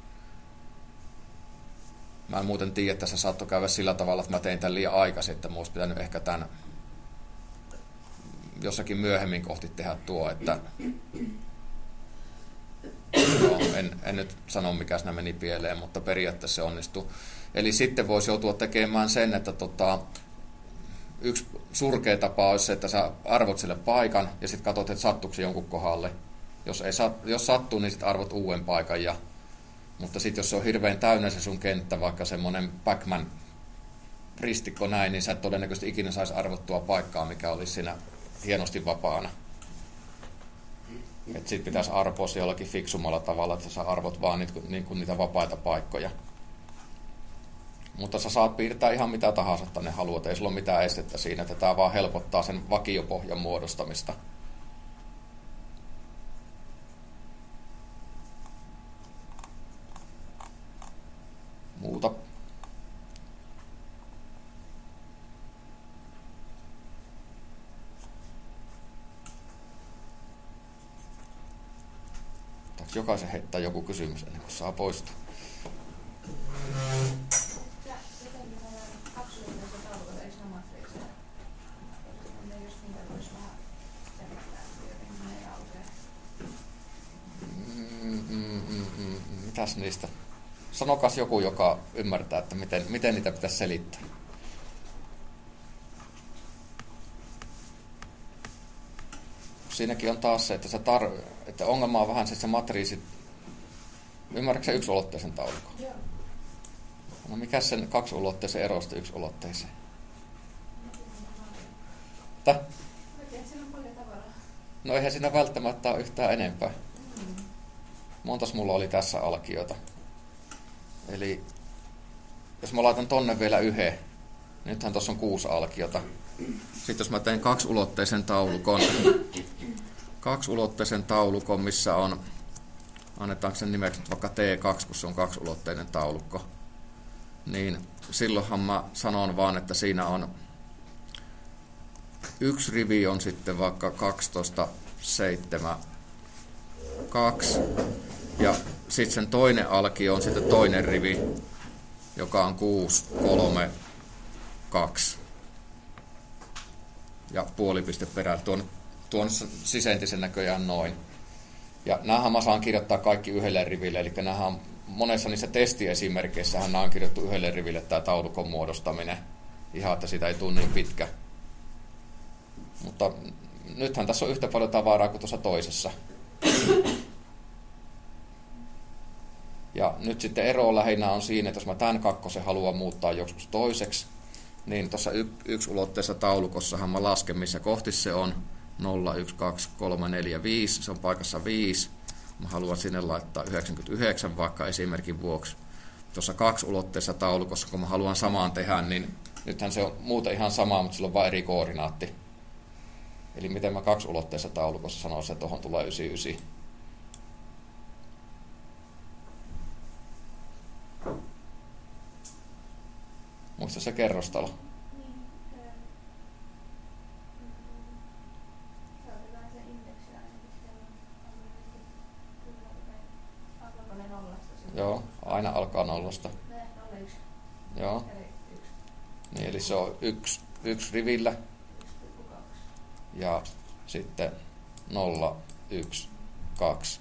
mä en muuten tiedä, että se saattoi käydä sillä tavalla, että mä tein tämän liian aikaisin, että mun olisi pitänyt ehkä tämän jossakin myöhemmin kohti tehdä tuo, että no, en, en nyt sano mikä siinä meni pieleen, mutta periaatteessa se onnistuu. Eli sitten voisi joutua tekemään sen, että tota, yksi surkea tapa olisi se, että sä arvot sille paikan ja sitten katsot, että sattuuko se jonkun kohdalle. Jos, ei sat, jos sattuu, niin sitten arvot uuden paikan. Ja, mutta sitten jos se on hirveän täynnä se sun kenttä, vaikka semmoinen Pac-Man ristikko näin, niin sä et todennäköisesti ikinä saisi arvottua paikkaa, mikä olisi siinä hienosti vapaana. Että sitten pitäisi arpoa se jollakin fiksummalla tavalla, että sä arvot vaan niitä, niin kuin niitä vapaita paikkoja. Mutta sä saat piirtää ihan mitä tahansa tänne haluat, ei sulla ole mitään estettä siinä, että tämä vaan helpottaa sen vakiopohjan muodostamista. Muuta. Pitääkö jokaisen heittää joku kysymys ennen kuin saa poistua? Mm, mm, mm, mm. Mitäs niistä? Sanokas joku, joka ymmärtää, että miten, miten niitä pitäisi selittää. Siinäkin on taas se, että, sä tar- että ongelma on vähän se, että se matriisi. Ymmärrätkö sä yksiulotteisen taulukon? Joo. No mikä sen kaksiulotteisen erosta yksiulotteiseen? Tä? Oikein, siinä on paljon tavaraa. No eihän siinä välttämättä ole yhtään enempää. Mm. Montas mulla oli tässä alkiota. Eli jos mä laitan tonne vielä yhden, nythän tuossa on kuusi alkiota. Sitten jos mä teen kaksiulotteisen taulukon, kaksiulotteisen taulukon, missä on, annetaanko sen nimeksi vaikka T kaksi, kun se on kaksiulotteinen taulukko, niin silloinhan mä sanon vaan, että siinä on yksi rivi on sitten vaikka kaksitoista, seitsemän, kaksi, ja sitten sen toinen alkio on sitten toinen rivi, joka on kuusi, kolme, kaksi. Ja puolipiste perään. Tuon, tuon sisentisen näköjään noin. Ja näähän mä saan kirjoittaa kaikki yhdelle riville. Eli näähän monessa niissä testiesimerkkeissähän nämä on kirjoittu yhdelle riville tämä taulukon muodostaminen. Ihan, että sitä ei tule niin pitkä. Mutta nythän tässä on yhtä paljon tavaraa kuin tuossa toisessa. Ja nyt sitten ero lähinnä on siinä, että jos mä tämän kakkosen haluan muuttaa joskus toiseksi, niin tuossa y- yksiulotteisessa taulukossahan mä lasken, missä kohti se on. nolla, yksi, kaksi, kolme, neljä, viisi. Se on paikassa viisi. Mä haluan sinne laittaa yhdeksänkymmentäyhdeksän vaikka esimerkin vuoksi. Tuossa kaksiulotteisessa taulukossa, kun mä haluan samaan tehdä, niin nythän se on muuten ihan sama, mutta sillä on vain eri koordinaatti. Eli miten mä kaksiulotteisessa taulukossa sanoisin, että tuohon tulee yhdeksänkymmentäyhdeksän. Muista se kerrostalo. Niin, se, mm, saatetaan se indeksi ainakin siellä kyllä, alkaako ne nollasta? Joo, aina alkaa nollasta. Ne nolla yksi. Joo. Eli yksi Niin, eli se on yksi, yksi rivillä pilkku kaksi. ja sitten nolla, yksi, kaksi.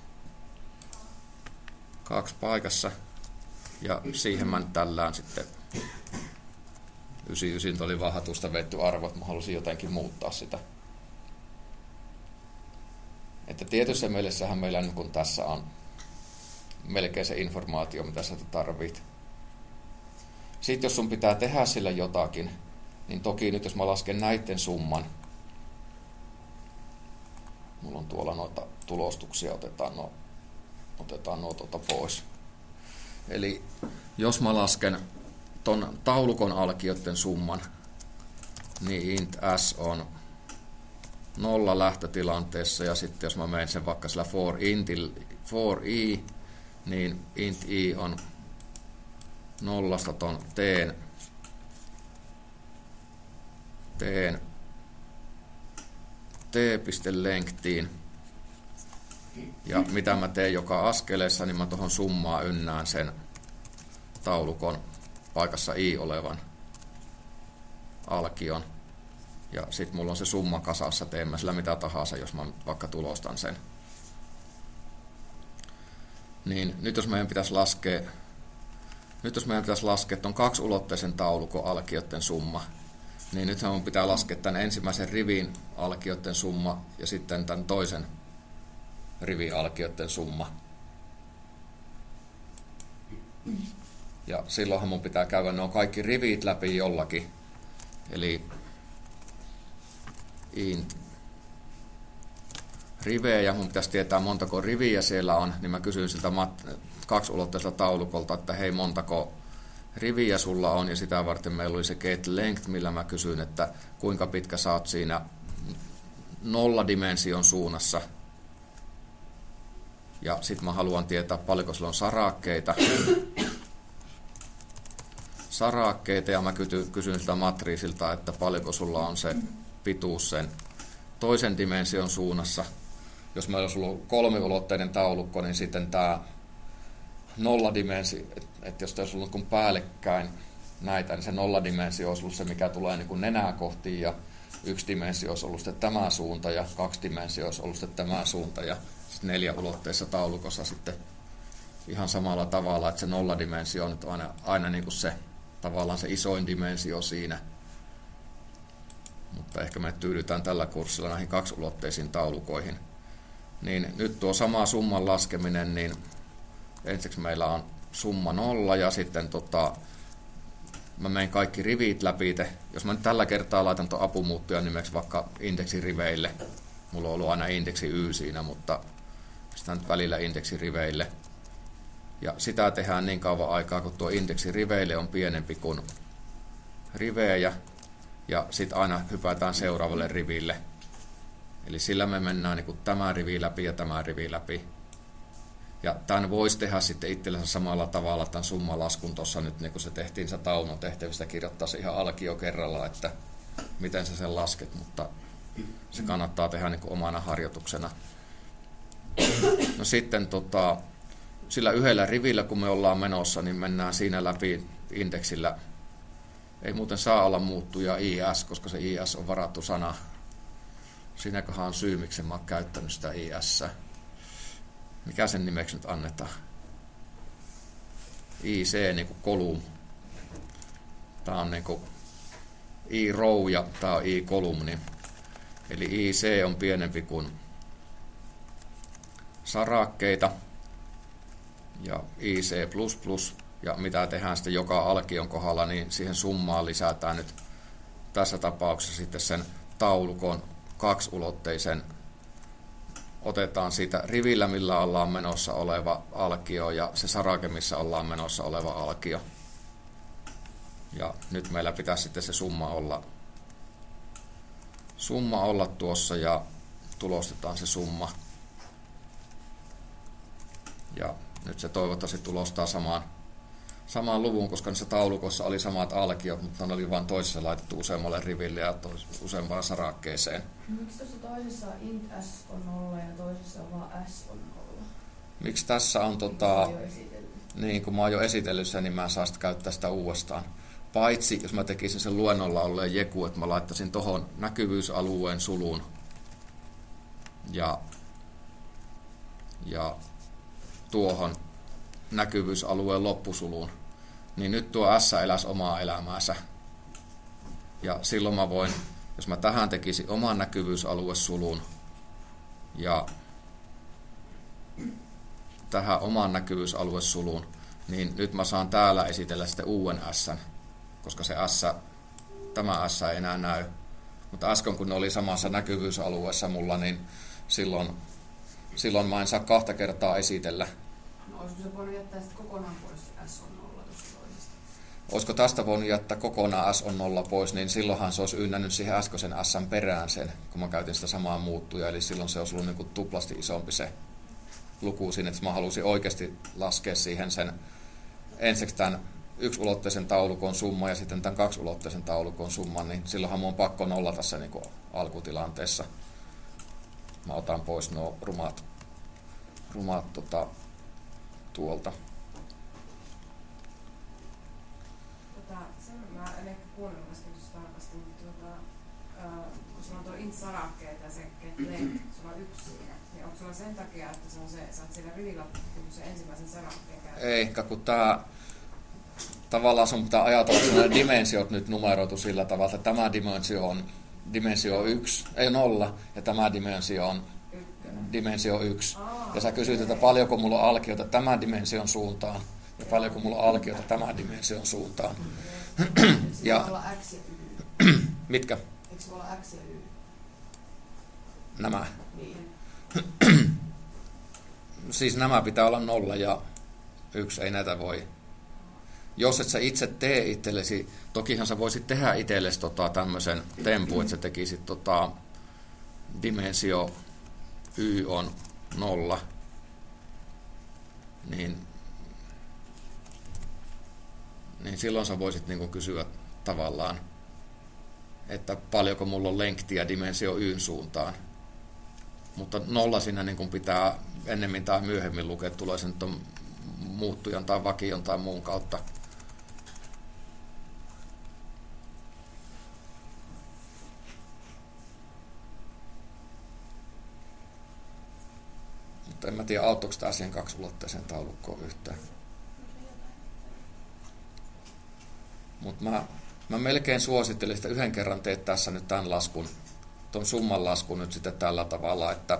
Kaksi paikassa. Ja siihen mä nyt tällään sitten yhdeksänkymmentäyhdeksän oli vaan hatusta vetty arvo, että mä halusin jotenkin muuttaa sitä. Että tietyssä mielessähän meillä nyt kun tässä on melkein se informaatio, mitä sä tarvit. Sitten jos sun pitää tehdä sillä jotakin, niin toki nyt jos mä lasken näiden summan, mulla on tuolla noita tulostuksia, otetaan nuo, otetaan nuo tuota pois. Eli jos mä lasken ton taulukon alkioiden summan, niin int s on nolla lähtötilanteessa, ja sitten jos mä menen sen vaikka sillä for, intil, for i, niin int i on nollasta ton teen, teen t.lengthiin. Ja mitä mä teen joka askeleessa, niin mä tuohon summaan ynnään sen taulukon paikassa i olevan alkion. Ja sitten mulla on se summa kasassa, teen mä sillä mitä tahansa, jos mä vaikka tulostan sen. Niin nyt jos meidän pitäisi laskea, nyt jos meidän pitäisi laskea ton kaksiulotteisen taulukon alkioiden summa, niin nythän mun pitää laskea tämän ensimmäisen rivin alkioiden summa ja sitten tämän toisen rivin alkioiden summa. Ja silloinhan mun pitää käydä nuo kaikki rivit läpi jollakin. Eli int rivejä, mun pitäisi tietää montako riviä siellä on, niin mä kysyn siltä mat- kaksiulotteiselta taulukolta, että hei, montako riviä sulla on, ja sitä varten meillä oli se get length, millä mä kysyin, että kuinka pitkä sä oot siinä nolladimension suunnassa. Ja sitten mä haluan tietää, paljonko sulla on sarakkeita. Sarakkeita, ja mä kysyn siltä matriisilta, että paljonko sulla on se pituus sen toisen dimension suunnassa. Jos meillä olisi ollut kolmiulotteinen taulukko, niin sitten tämä nolladimensio, että jos olisi ollut kun päällekkäin näitä, niin se nolladimensio olisi ollut se, mikä tulee niin kuin nenää kohti, ja yksi dimensio olisi ollut sitten tämä suunta, ja kaksi dimensio olisi ollut sitten tämä suunta, ja sitten neljäulotteisessa taulukossa sitten ihan samalla tavalla, että se nolladimensio on nyt aina, aina niin kuin se, tavallaan se isoin dimensio siinä. Mutta ehkä me tyydytään tällä kurssilla näihin kaksiulotteisiin taulukoihin. Niin nyt tuo sama summan laskeminen, niin ensiksi meillä on summa nolla ja sitten tota, mä menen kaikki rivit läpi. Jos mä nyt tällä kertaa laitan tuon apumuuttujan nimeksi vaikka indeksiriveille, mulla on ollut aina indeksi y siinä, mutta pistetään nyt välillä indeksiriveille. Ja sitä tehdään niin kauan aikaa, kun tuo indeksiriveille on pienempi kuin rivejä. Ja sitten aina hypätään seuraavalle riville. Eli sillä me mennään niin kuin tämä rivi läpi ja tämä rivi läpi. Ja tämän voisi tehdä sitten itsellensä samalla tavalla tämän summalaskun tuossa nyt, niin kuin se tehtiin se Taunon tehtävistä, kirjoittaa se ihan alkio kerralla, että miten sä sen lasket, mutta se kannattaa tehdä niin kuin omana harjoituksena. No sitten tota, sillä yhdellä rivillä, kun me ollaan menossa, niin mennään siinä läpi indeksillä. Ei muuten saa olla muuttuja is, koska se is on varattu sana. Siinäköhän on syy, miksi mä oon käyttänyt sitä is. Mikä sen nimeksi nyt annetaan? ic, niin kuin column. Tää on niin kuin i-row ja tää on i-column. Eli ic on pienempi kuin sarakkeita. Ja ic++. Ja mitä tehdään sitten joka alkion kohdalla, niin siihen summaan lisätään nyt tässä tapauksessa sitten sen taulukon kaksiulotteisen. Otetaan siitä rivillä, millä ollaan menossa oleva alkio, ja se sarake, missä ollaan menossa oleva alkio. Ja nyt meillä pitäisi sitten se summa olla, summa olla tuossa, ja tulostetaan se summa. Ja nyt se toivottavasti tulostaa samaan, samaan luvun, koska niissä taulukossa oli samat alkiot, mutta ne oli vain toisessa laitettu useammalle riville ja tois, useampaan sarakkeeseen. Miksi tuossa toisessa int s on nolla ja toisessa vaan s on nolla? Miksi tässä on tota, niin kun mä oon jo esitellyt sen, niin mä en saa sitä käyttää sitä uudestaan. Paitsi jos mä tekisin sen luennolla olleen jeku, että mä laittaisin tohon näkyvyysalueen suluun ja, ja tuohon näkyvyysalueen loppusuluun, niin nyt tuo S eläisi omaa elämäänsä. Ja silloin mä voin, jos mä tähän tekisin oman näkyvyysaluesulun ja tähän oman näkyvyysaluesulun, niin nyt mä saan täällä esitellä sitten uuden S, koska se S, tämä S ei enää näy. Mutta äsken kun ne oli samassa näkyvyysalueessa mulla, niin silloin, silloin mä en saa kahta kertaa esitellä. No olisiko se voinut jättää sitten kokonaan pois s on nolla tuosta toisesta? Olisiko tästä voinut jättää kokonaan s on nolla pois, niin silloinhan se olisi ynnännyt siihen äskeisen s:n perään sen, kun mä käytin sitä samaa muuttujaa, eli silloin se olisi ollut niin kuin tuplasti isompi se. luku sinne, että mä halusin oikeasti laskea siihen sen ensiksi tämän yksiulotteisen taulukon summan ja sitten tämän kaksiulotteisen taulukon summan, niin silloinhan mun on pakko nollata se niin kuin alkutilanteessa. Mä otan pois nuo rumat, rumat tota, tuolta. Tota, sen mä en ehkä kuunnellut äsken tarkasti, mutta tuota, äh, kun sulla on tuo int-sarakkeet ja se get length, sulla on yksi siinä, niin onko sulla sen takia, että se on se, sä oot siellä rivillä se ensimmäisen sarakkeen käynyt? Eikä, kun tää tavallaan sun pitää ajatella, että nämä dimensiot nyt numeroitu sillä tavalla, että tämä dimensio on dimensio yksi, ei nolla, ja tämä dimensio on Ykkönen. dimensio yksi. Aa, Ja sä kysyt, että paljonko mulla on alkioita tämän dimension suuntaan, ja paljonko mulla on alkioita tämän dimension suuntaan. Eikö se Ja- voi olla X ja Y? Mitkä? Eikö se voi olla X ja Y? Nämä. Niin. Siis nämä pitää olla nolla ja yksi, ei näitä voi. Jos et sä itse tee itsellesi, tokihan sä voisit tehdä itsellesi tota, tämmöisen tempun, että sä tekisit tota, dimensio Y on nolla, niin, niin silloin sä voisit niinku kysyä tavallaan, että paljonko mulla on lengtiä dimensio Yn suuntaan. Mutta nolla siinä niin kuin pitää ennemmin tai myöhemmin lukea, tulee sen ton muuttujan tai vakion tai muun kautta. Mutta en mä tiedä, auttoiko tämä siihen kaksiulotteiseen taulukkoon yhtään. Mutta mä, mä melkein suosittelen, että yhden kerran teet tässä nyt tämän laskun, tuon summan laskun nyt sitten tällä tavalla, että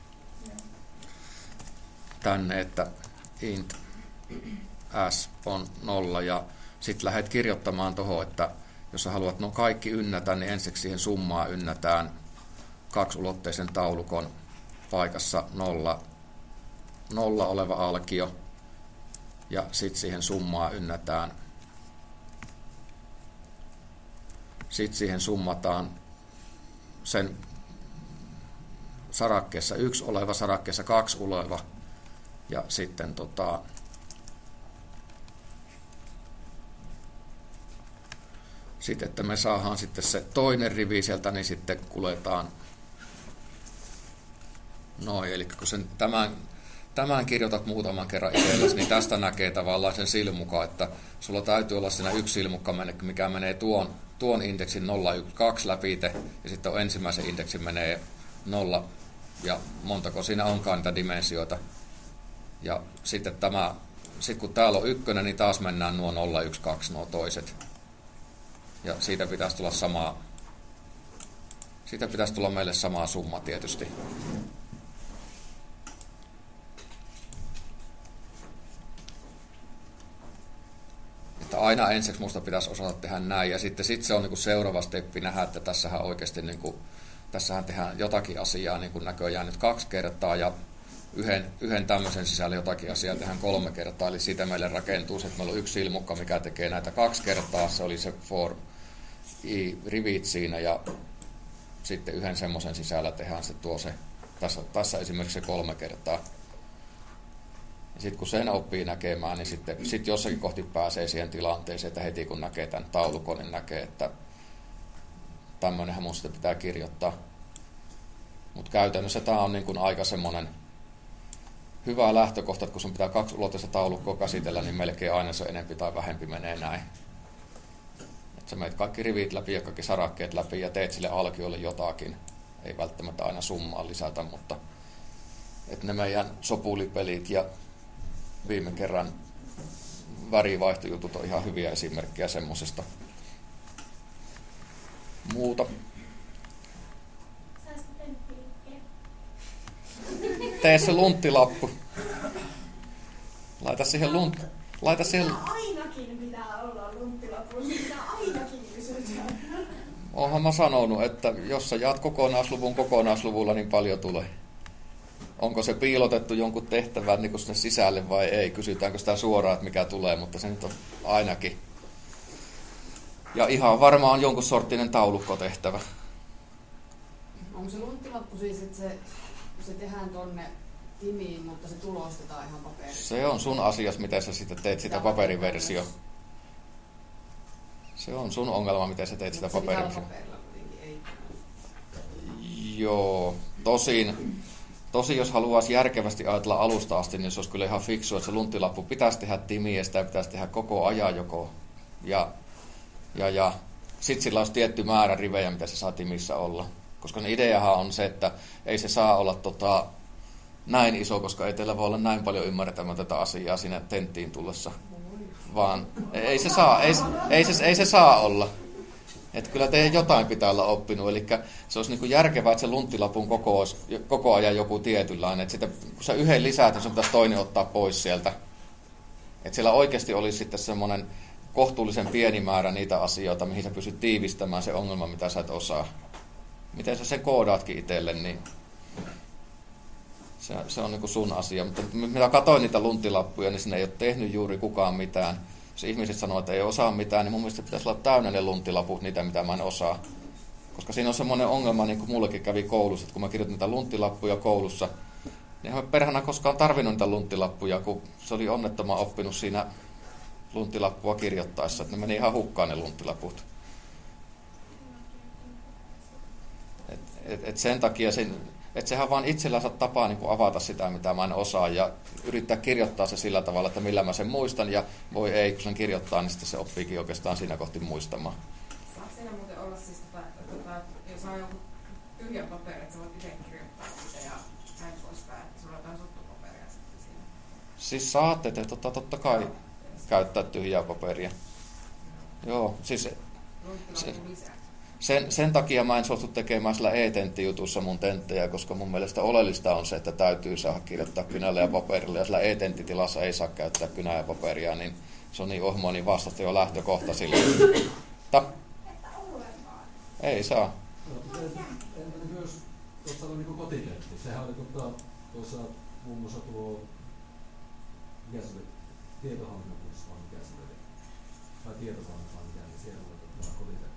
tänne, että int s on nolla ja sitten lähdet kirjoittamaan tuohon, että jos sä haluat no kaikki ynnätä, niin ensiksi siihen summaan ynnätään kaksiulotteisen taulukon paikassa nolla, nolla oleva alkio ja sitten siihen summaan ynnätään, sitten siihen summataan sen sarakkeessa yksi oleva, sarakkeessa kaksi oleva ja sitten tota, sitten, että me saadaan sitten se toinen rivi sieltä, niin sitten kuljetaan noin, eli kun sen, tämän, tämän kirjoitat muutaman kerran itsellesi, niin tästä näkee tavallaan sen silmukan, että sulla täytyy olla siinä yksi silmukka, mikä menee tuon, tuon indeksin nolla yksi kaksi läpite, ja sitten on ensimmäisen indeksin menee nolla, ja montako siinä onkaan niitä dimensioita. Ja sitten tämä, sit kun täällä on ykkönen, niin taas mennään nuo nolla yksi kaksi, nuo toiset. Ja siitä pitäisi tulla samaa, siitä pitäisi tulla meille sama summa tietysti. Että aina ensiksi musta pitäisi osata tehdä näin, ja sitten sit se on niinku seuraava steppi nähdä, että tässähän oikeasti niinku, tässähän tehdään jotakin asiaa niinku näköjään nyt kaksi kertaa, ja yhden, yhden tämmöisen sisällä jotakin asiaa tehdään kolme kertaa, eli siitä meille rakentuu se, että meillä on yksi silmukka, mikä tekee näitä kaksi kertaa, se oli se for i rivit siinä, ja sitten yhden semmoisen sisällä tehdään se tuo se, tässä, tässä esimerkiksi se kolme kertaa. Ja sitten kun sen oppii näkemään, niin sitten sit jossakin kohti pääsee siihen tilanteeseen, että heti kun näkee tämän taulukon, niin näkee, että tämmöinenhän mun sitten pitää kirjoittaa. Mutta käytännössä tämä on niin kuin aika semmoinen hyvä lähtökohta, että kun sun pitää kaksi ulotteista taulukkoa käsitellä, niin melkein aina se enempi tai vähempi menee näin. Että sä meet kaikki rivit läpi ja kaikki sarakkeet läpi ja teet sille alkiolle jotakin. Ei välttämättä aina summaa lisätä, mutta että ne meidän sopulipelit ja viime kerran värivaihtojutut on ihan hyviä esimerkkejä semmosesta. Muuta. Saisiko penttiliikkeen? Tee se lunttilappu. Laita siihen lunt... Laita siihen... Ainakin pitää olla lunttilappu, sitä ainakin kysytään. Oonhan mä sanonut, että jos sä jaat kokonaisluvun kokonaisluvulla, niin paljon tulee. Onko se piilotettu jonkun tehtävän niin sinne sisälle vai ei? Kysytäänkö sitä suoraan, että mikä tulee, mutta se nyt on ainakin. Ja ihan varmaan jonkun sorttinen taulukkotehtävä. Onko se lunttilappu siis, että se, se tehdään tonne Timiin, mutta se tulostetaan ihan paperissa. Se on sun asias, miten sä sitten teet sitä paperiversio. Se on sun ongelma, miten sä teet sitä paperiversio. Joo, tosin, tosin jos haluaisi järkevästi ajatella alusta asti, niin se olisi kyllä ihan fiksua, että se lunttilappu pitäisi tehdä timiin ja sitä pitäisi tehdä koko ajan joko. Ja, ja, ja sitten sillä olisi tietty määrä rivejä, mitä se saa timissä olla. Koska ne ideahan on se, että ei se saa olla tota, näin iso, koska ei teillä voi olla näin paljon ymmärrettämätöntä asiaa siinä tenttiin tullessa. Vaan ei se saa, ei, ei se, ei se saa olla. Että kyllä teidän jotain pitää olla oppinut. Eli se olisi niin kuin järkevää, että se lunttilapun koko, olisi, koko ajan joku tietynlainen. Että sitä, kun sä yhden lisäät, niin sun pitäisi toinen ottaa pois sieltä. Että siellä oikeasti olisi sitten semmoinen kohtuullisen pieni määrä niitä asioita, mihin sä pystyt tiivistämään se ongelma, mitä sä et osaa. Miten sä sen koodaatkin itselle, niin se, se on niin kuin sun asia. Mutta mitä katsoin niitä lunttilappuja, niin sinne ei ole tehnyt juuri kukaan mitään. Jos ihmiset sanoo, että ei osaa mitään, niin mun mielestä pitäisi olla täynnä ne lunttilaput, niitä mitä mä en osaa. Koska siinä on semmoinen ongelma, niin kuin mullekin kävi koulussa, että kun mä kirjoitin niitä lunttilappuja koulussa, niin en perhana koskaan tarvinnut niitä lunttilappuja, kun se oli onnettoman oppinut siinä lunttilappua kirjoittaessa, että ne meni ihan hukkaan ne lunttilaput. Et, et, et sen takia, sen, että sehän vaan itsellänsä tapaa niin kuin avata sitä, mitä mä en osaa, ja yrittää kirjoittaa se sillä tavalla, että millä mä sen muistan, ja voi ei, kun sen kirjoittaa, niin sitten se oppiikin oikeastaan siinä kohti muistamaan. Saatko siinä muuten olla siis, että, että jos on joku tyhjä paperi, että sä voit itse kirjoittaa sitä ja näin poispäin, että sulla on jotain suttupaperia sitten siinä? Siis saatte te totta, totta kai käyttää tyhjää paperia. Joo, siis se, sen, sen takia mä en suostu tekemään sillä e-tenttijutussa mun tenttejä, koska mun mielestä oleellista on se, että täytyy saada kirjoittaa kynällä ja paperilla, ja sillä e-tenttitilassa ei saa käyttää kynää ja paperia, niin se on niin ohmoa, niin vastasta jo lähtökohta sille. Ta? Ei saa. Entä myös tuossa on niin kotitentti, sehän oli tuossa muun muassa tuo, mikä se oli, tietohallinnon kurssi vai mikä se oli, vai tietokoneet vai mikä, niin siellä oli tuo kotitentti.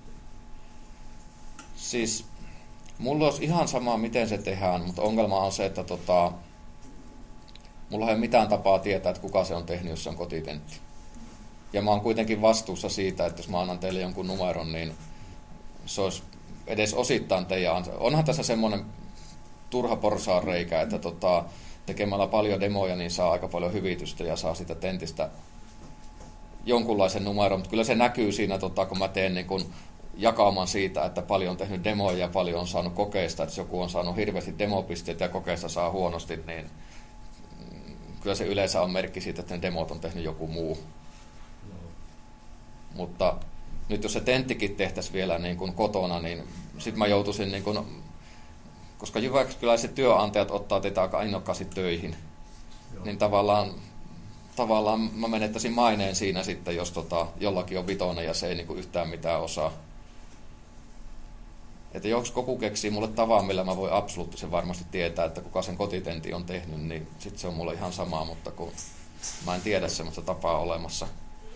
Siis mulla olisi ihan sama, miten se tehdään, mutta ongelma on se, että tota, mulla ei ole mitään tapaa tietää, että kuka se on tehnyt, jos se on kotitentti. Ja mä oon kuitenkin vastuussa siitä, että jos mä annan teille jonkun numeron, niin se olisi edes osittain teidän ansa. Onhan tässä semmoinen turha porsaanreikä, että tota, tekemällä paljon demoja, niin saa aika paljon hyvitystä ja saa sitä tentistä jonkunlaisen numeron. Mutta kyllä se näkyy siinä, tota, kun mä teen niin kun jakauman siitä, että paljon on tehnyt demoja ja paljon on saanut kokeista. Että jos joku on saanut hirveästi demopisteitä ja kokeista saa huonosti, niin kyllä se yleensä on merkki siitä, että ne demot on tehnyt joku muu. No. Mutta nyt jos se tenttikin tehtäisiin vielä niin kuin kotona, niin sitten mä joutuisin, niin kuin, koska jyväskyläiset työnantajat ottaa teitä aika innokkaasti töihin, Joo. niin tavallaan, tavallaan mä menettäisin maineen siinä sitten, jos tota, jollakin on vitonen ja se ei niin kuin yhtään mitään osaa. Että jos joku keksii mulle tavan, millä mä voin absoluuttisen varmasti tietää, että kuka sen kotitentti on tehnyt, niin sitten se on mulle ihan sama, mutta kun mä en tiedä semmoista tapaa olemassa.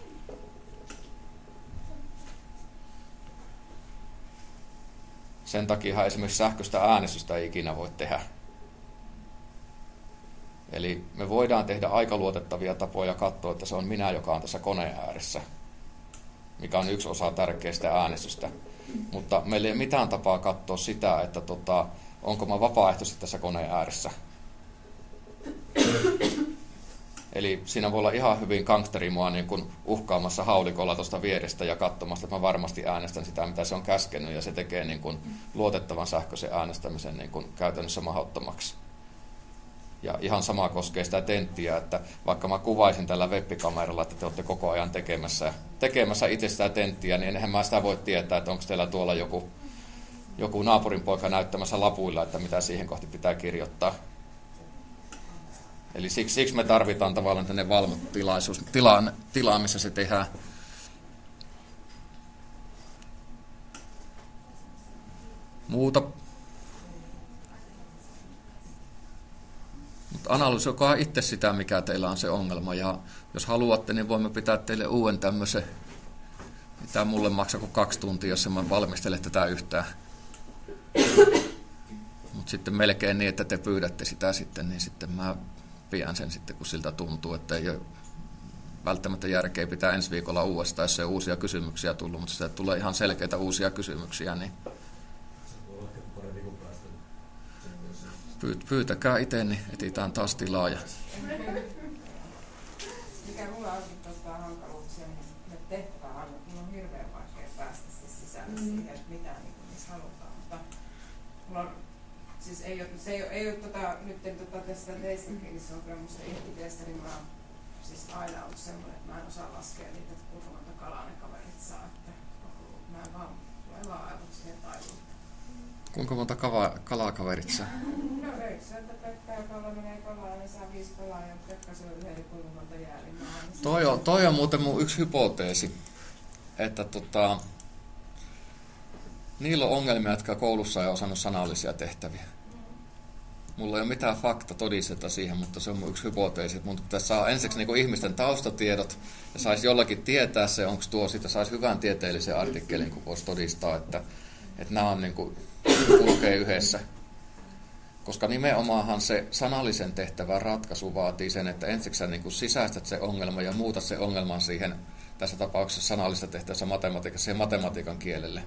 Sen takia esimerkiksi sähköistä äänestystä ei ikinä voi tehdä. Eli me voidaan tehdä aika luotettavia tapoja katsoa, että se on minä, joka on tässä koneen ääressä, mikä on yksi osa tärkeistä äänestystä. Mutta meillä ei ole mitään tapaa katsoa sitä, että tota, onko mä vapaaehtoisesti tässä koneen ääressä. Eli siinä voi olla ihan hyvin gangsteri mua niin kuin uhkaamassa haulikolla tuosta vierestä ja katsomassa, että mä varmasti äänestän sitä, mitä se on käskenyt, ja se tekee niin kuin luotettavan sähköisen äänestämisen niin kuin käytännössä mahdottomaksi. Ja ihan sama koskee sitä tenttiä, että vaikka mä kuvaisin tällä web-kameralla, että te olette koko ajan tekemässä, tekemässä itse sitä tenttiä, niin enhän mä sitä voi tietää, että onko teillä tuolla joku, joku naapurin poika näyttämässä lapuilla, että mitä siihen kohti pitää kirjoittaa. Eli siksi, siksi me tarvitaan tavallaan tänne valvotilaisuus, tila, tilaa, missä se tehdään. Muuta. Mutta analysoikaa itse sitä, mikä teillä on se ongelma. Ja jos haluatte, niin voimme pitää teille uuden tämmöisen, mitä mulle maksaa kuin kaksi tuntia, jos mä valmistelen tätä yhtään. Mutta Mutta sitten melkein niin, että te pyydätte sitä sitten, niin sitten mä pidän sen sitten, kun siltä tuntuu, että ei ole välttämättä järkeä pitää ensi viikolla uudestaan, jos ei ole uusia kysymyksiä tullut, mutta sitten tulee ihan selkeitä uusia kysymyksiä, niin pyytäkää itse, niin etsitään taas tilaa. Mikä mulla on tuosta hankaluuksia, niin me tehtävään aina, mulla on hirveän vaikea päästä siis sisälle mm. siihen, että mitä niin missä halutaan, mutta mulla on, siis ei ole, se ei ole, ei ole tota, nyt tota, tästä teistäkin, se on kyllä musta ihmiteestä, niin mä oon siis aina ollut semmoinen, että mä en osaa laskea niitä, että kuinka monta kalaa ne kaverit saa, että mä en vaan, mä en vaan aivot siihen taivuun. Kuinka monta kava, kalaa kaverit saa? No Röyksöltä Pekka, joka menee kalaa, niin saa viisi kalaa, ja Pekka syö yhden, kuinka monta jää. Niin toi, on, toi on muuten mun yksi hypoteesi, että tota, niillä on ongelmia, jotka koulussa ei osannut sanallisia tehtäviä. Mulla ei ole mitään fakta todistetta siihen, mutta se on mun yksi hypoteesi, että mun pitäisi saada ensiksi niin ihmisten taustatiedot ja saisi jollakin tietää se, onko tuo, siitä saisi hyvän tieteellisen artikkelin, kun voisi todistaa, että, että nämä on niin kuin, kulkee yhdessä. Koska nimenomaanhan se sanallisen tehtävän ratkaisu vaatii sen, että ensiksi sä niin kuin sisäistät se ongelma ja muutat se ongelman siihen, tässä tapauksessa sanallista tehtävässä matematiikassa, siihen matematiikan kielelle.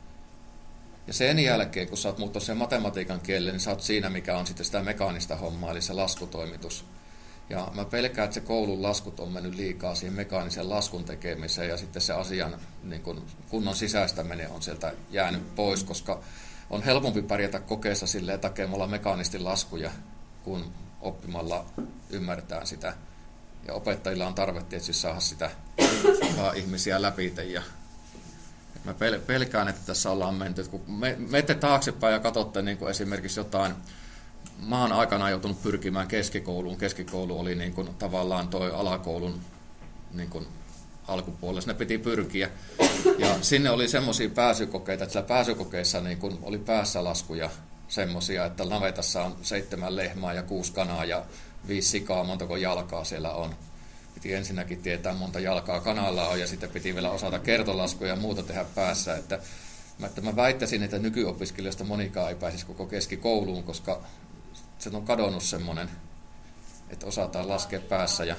Ja sen jälkeen, kun sä oot muuttanut sen matematiikan kielelle, niin sä oot siinä, mikä on sitten sitä mekaanista hommaa, eli se laskutoimitus. Ja mä pelkään, että se koulun laskut on mennyt liikaa siihen mekaanisen laskun tekemiseen, ja sitten se asian niin kun kunnon sisäistäminen on sieltä jäänyt pois, koska on helpompi pärjätä kokeessa silleen takemalla mekaanisti laskuja, kun oppimalla ymmärtää sitä. Ja opettajilla on tarve tietysti saada sitä ihmisiä läpi. Ja mä pelkään, että tässä ollaan menty. Kun me, menette taaksepäin ja katsotte niin kuin esimerkiksi jotain, mä oon aikanaan joutunut pyrkimään keskikouluun. Keskikoulu oli niin kuin tavallaan toi alakoulun niin kuin alkupuolella, sinne piti pyrkiä. Ja sinne oli semmoisia pääsykokeita, että siellä pääsykokeissa niin kun oli päässä laskuja semmoisia, että navetassa on seitsemän lehmää ja kuusi kanaa ja viisi sikaa, montako jalkaa siellä on. Piti ensinnäkin tietää, monta jalkaa kanalla on, ja sitten piti vielä osata kertolaskuja ja muuta tehdä päässä. Että mä, että mä väittäisin, että nykyopiskelijoista monikaan ei pääsisi koko keskikouluun, koska se on kadonnut semmoinen, että osataan laskea päässä. Ja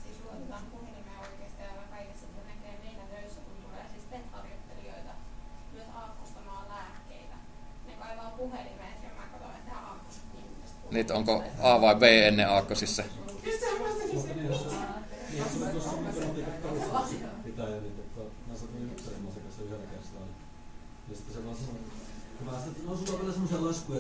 niitä onko A vai B ennen aakkosissa? Mä sanoin yksi semmoisen kanssa yhdellä kertaa. Ja sitten se vaan sanoi, että no sulla on vielä semmoisia laskuja,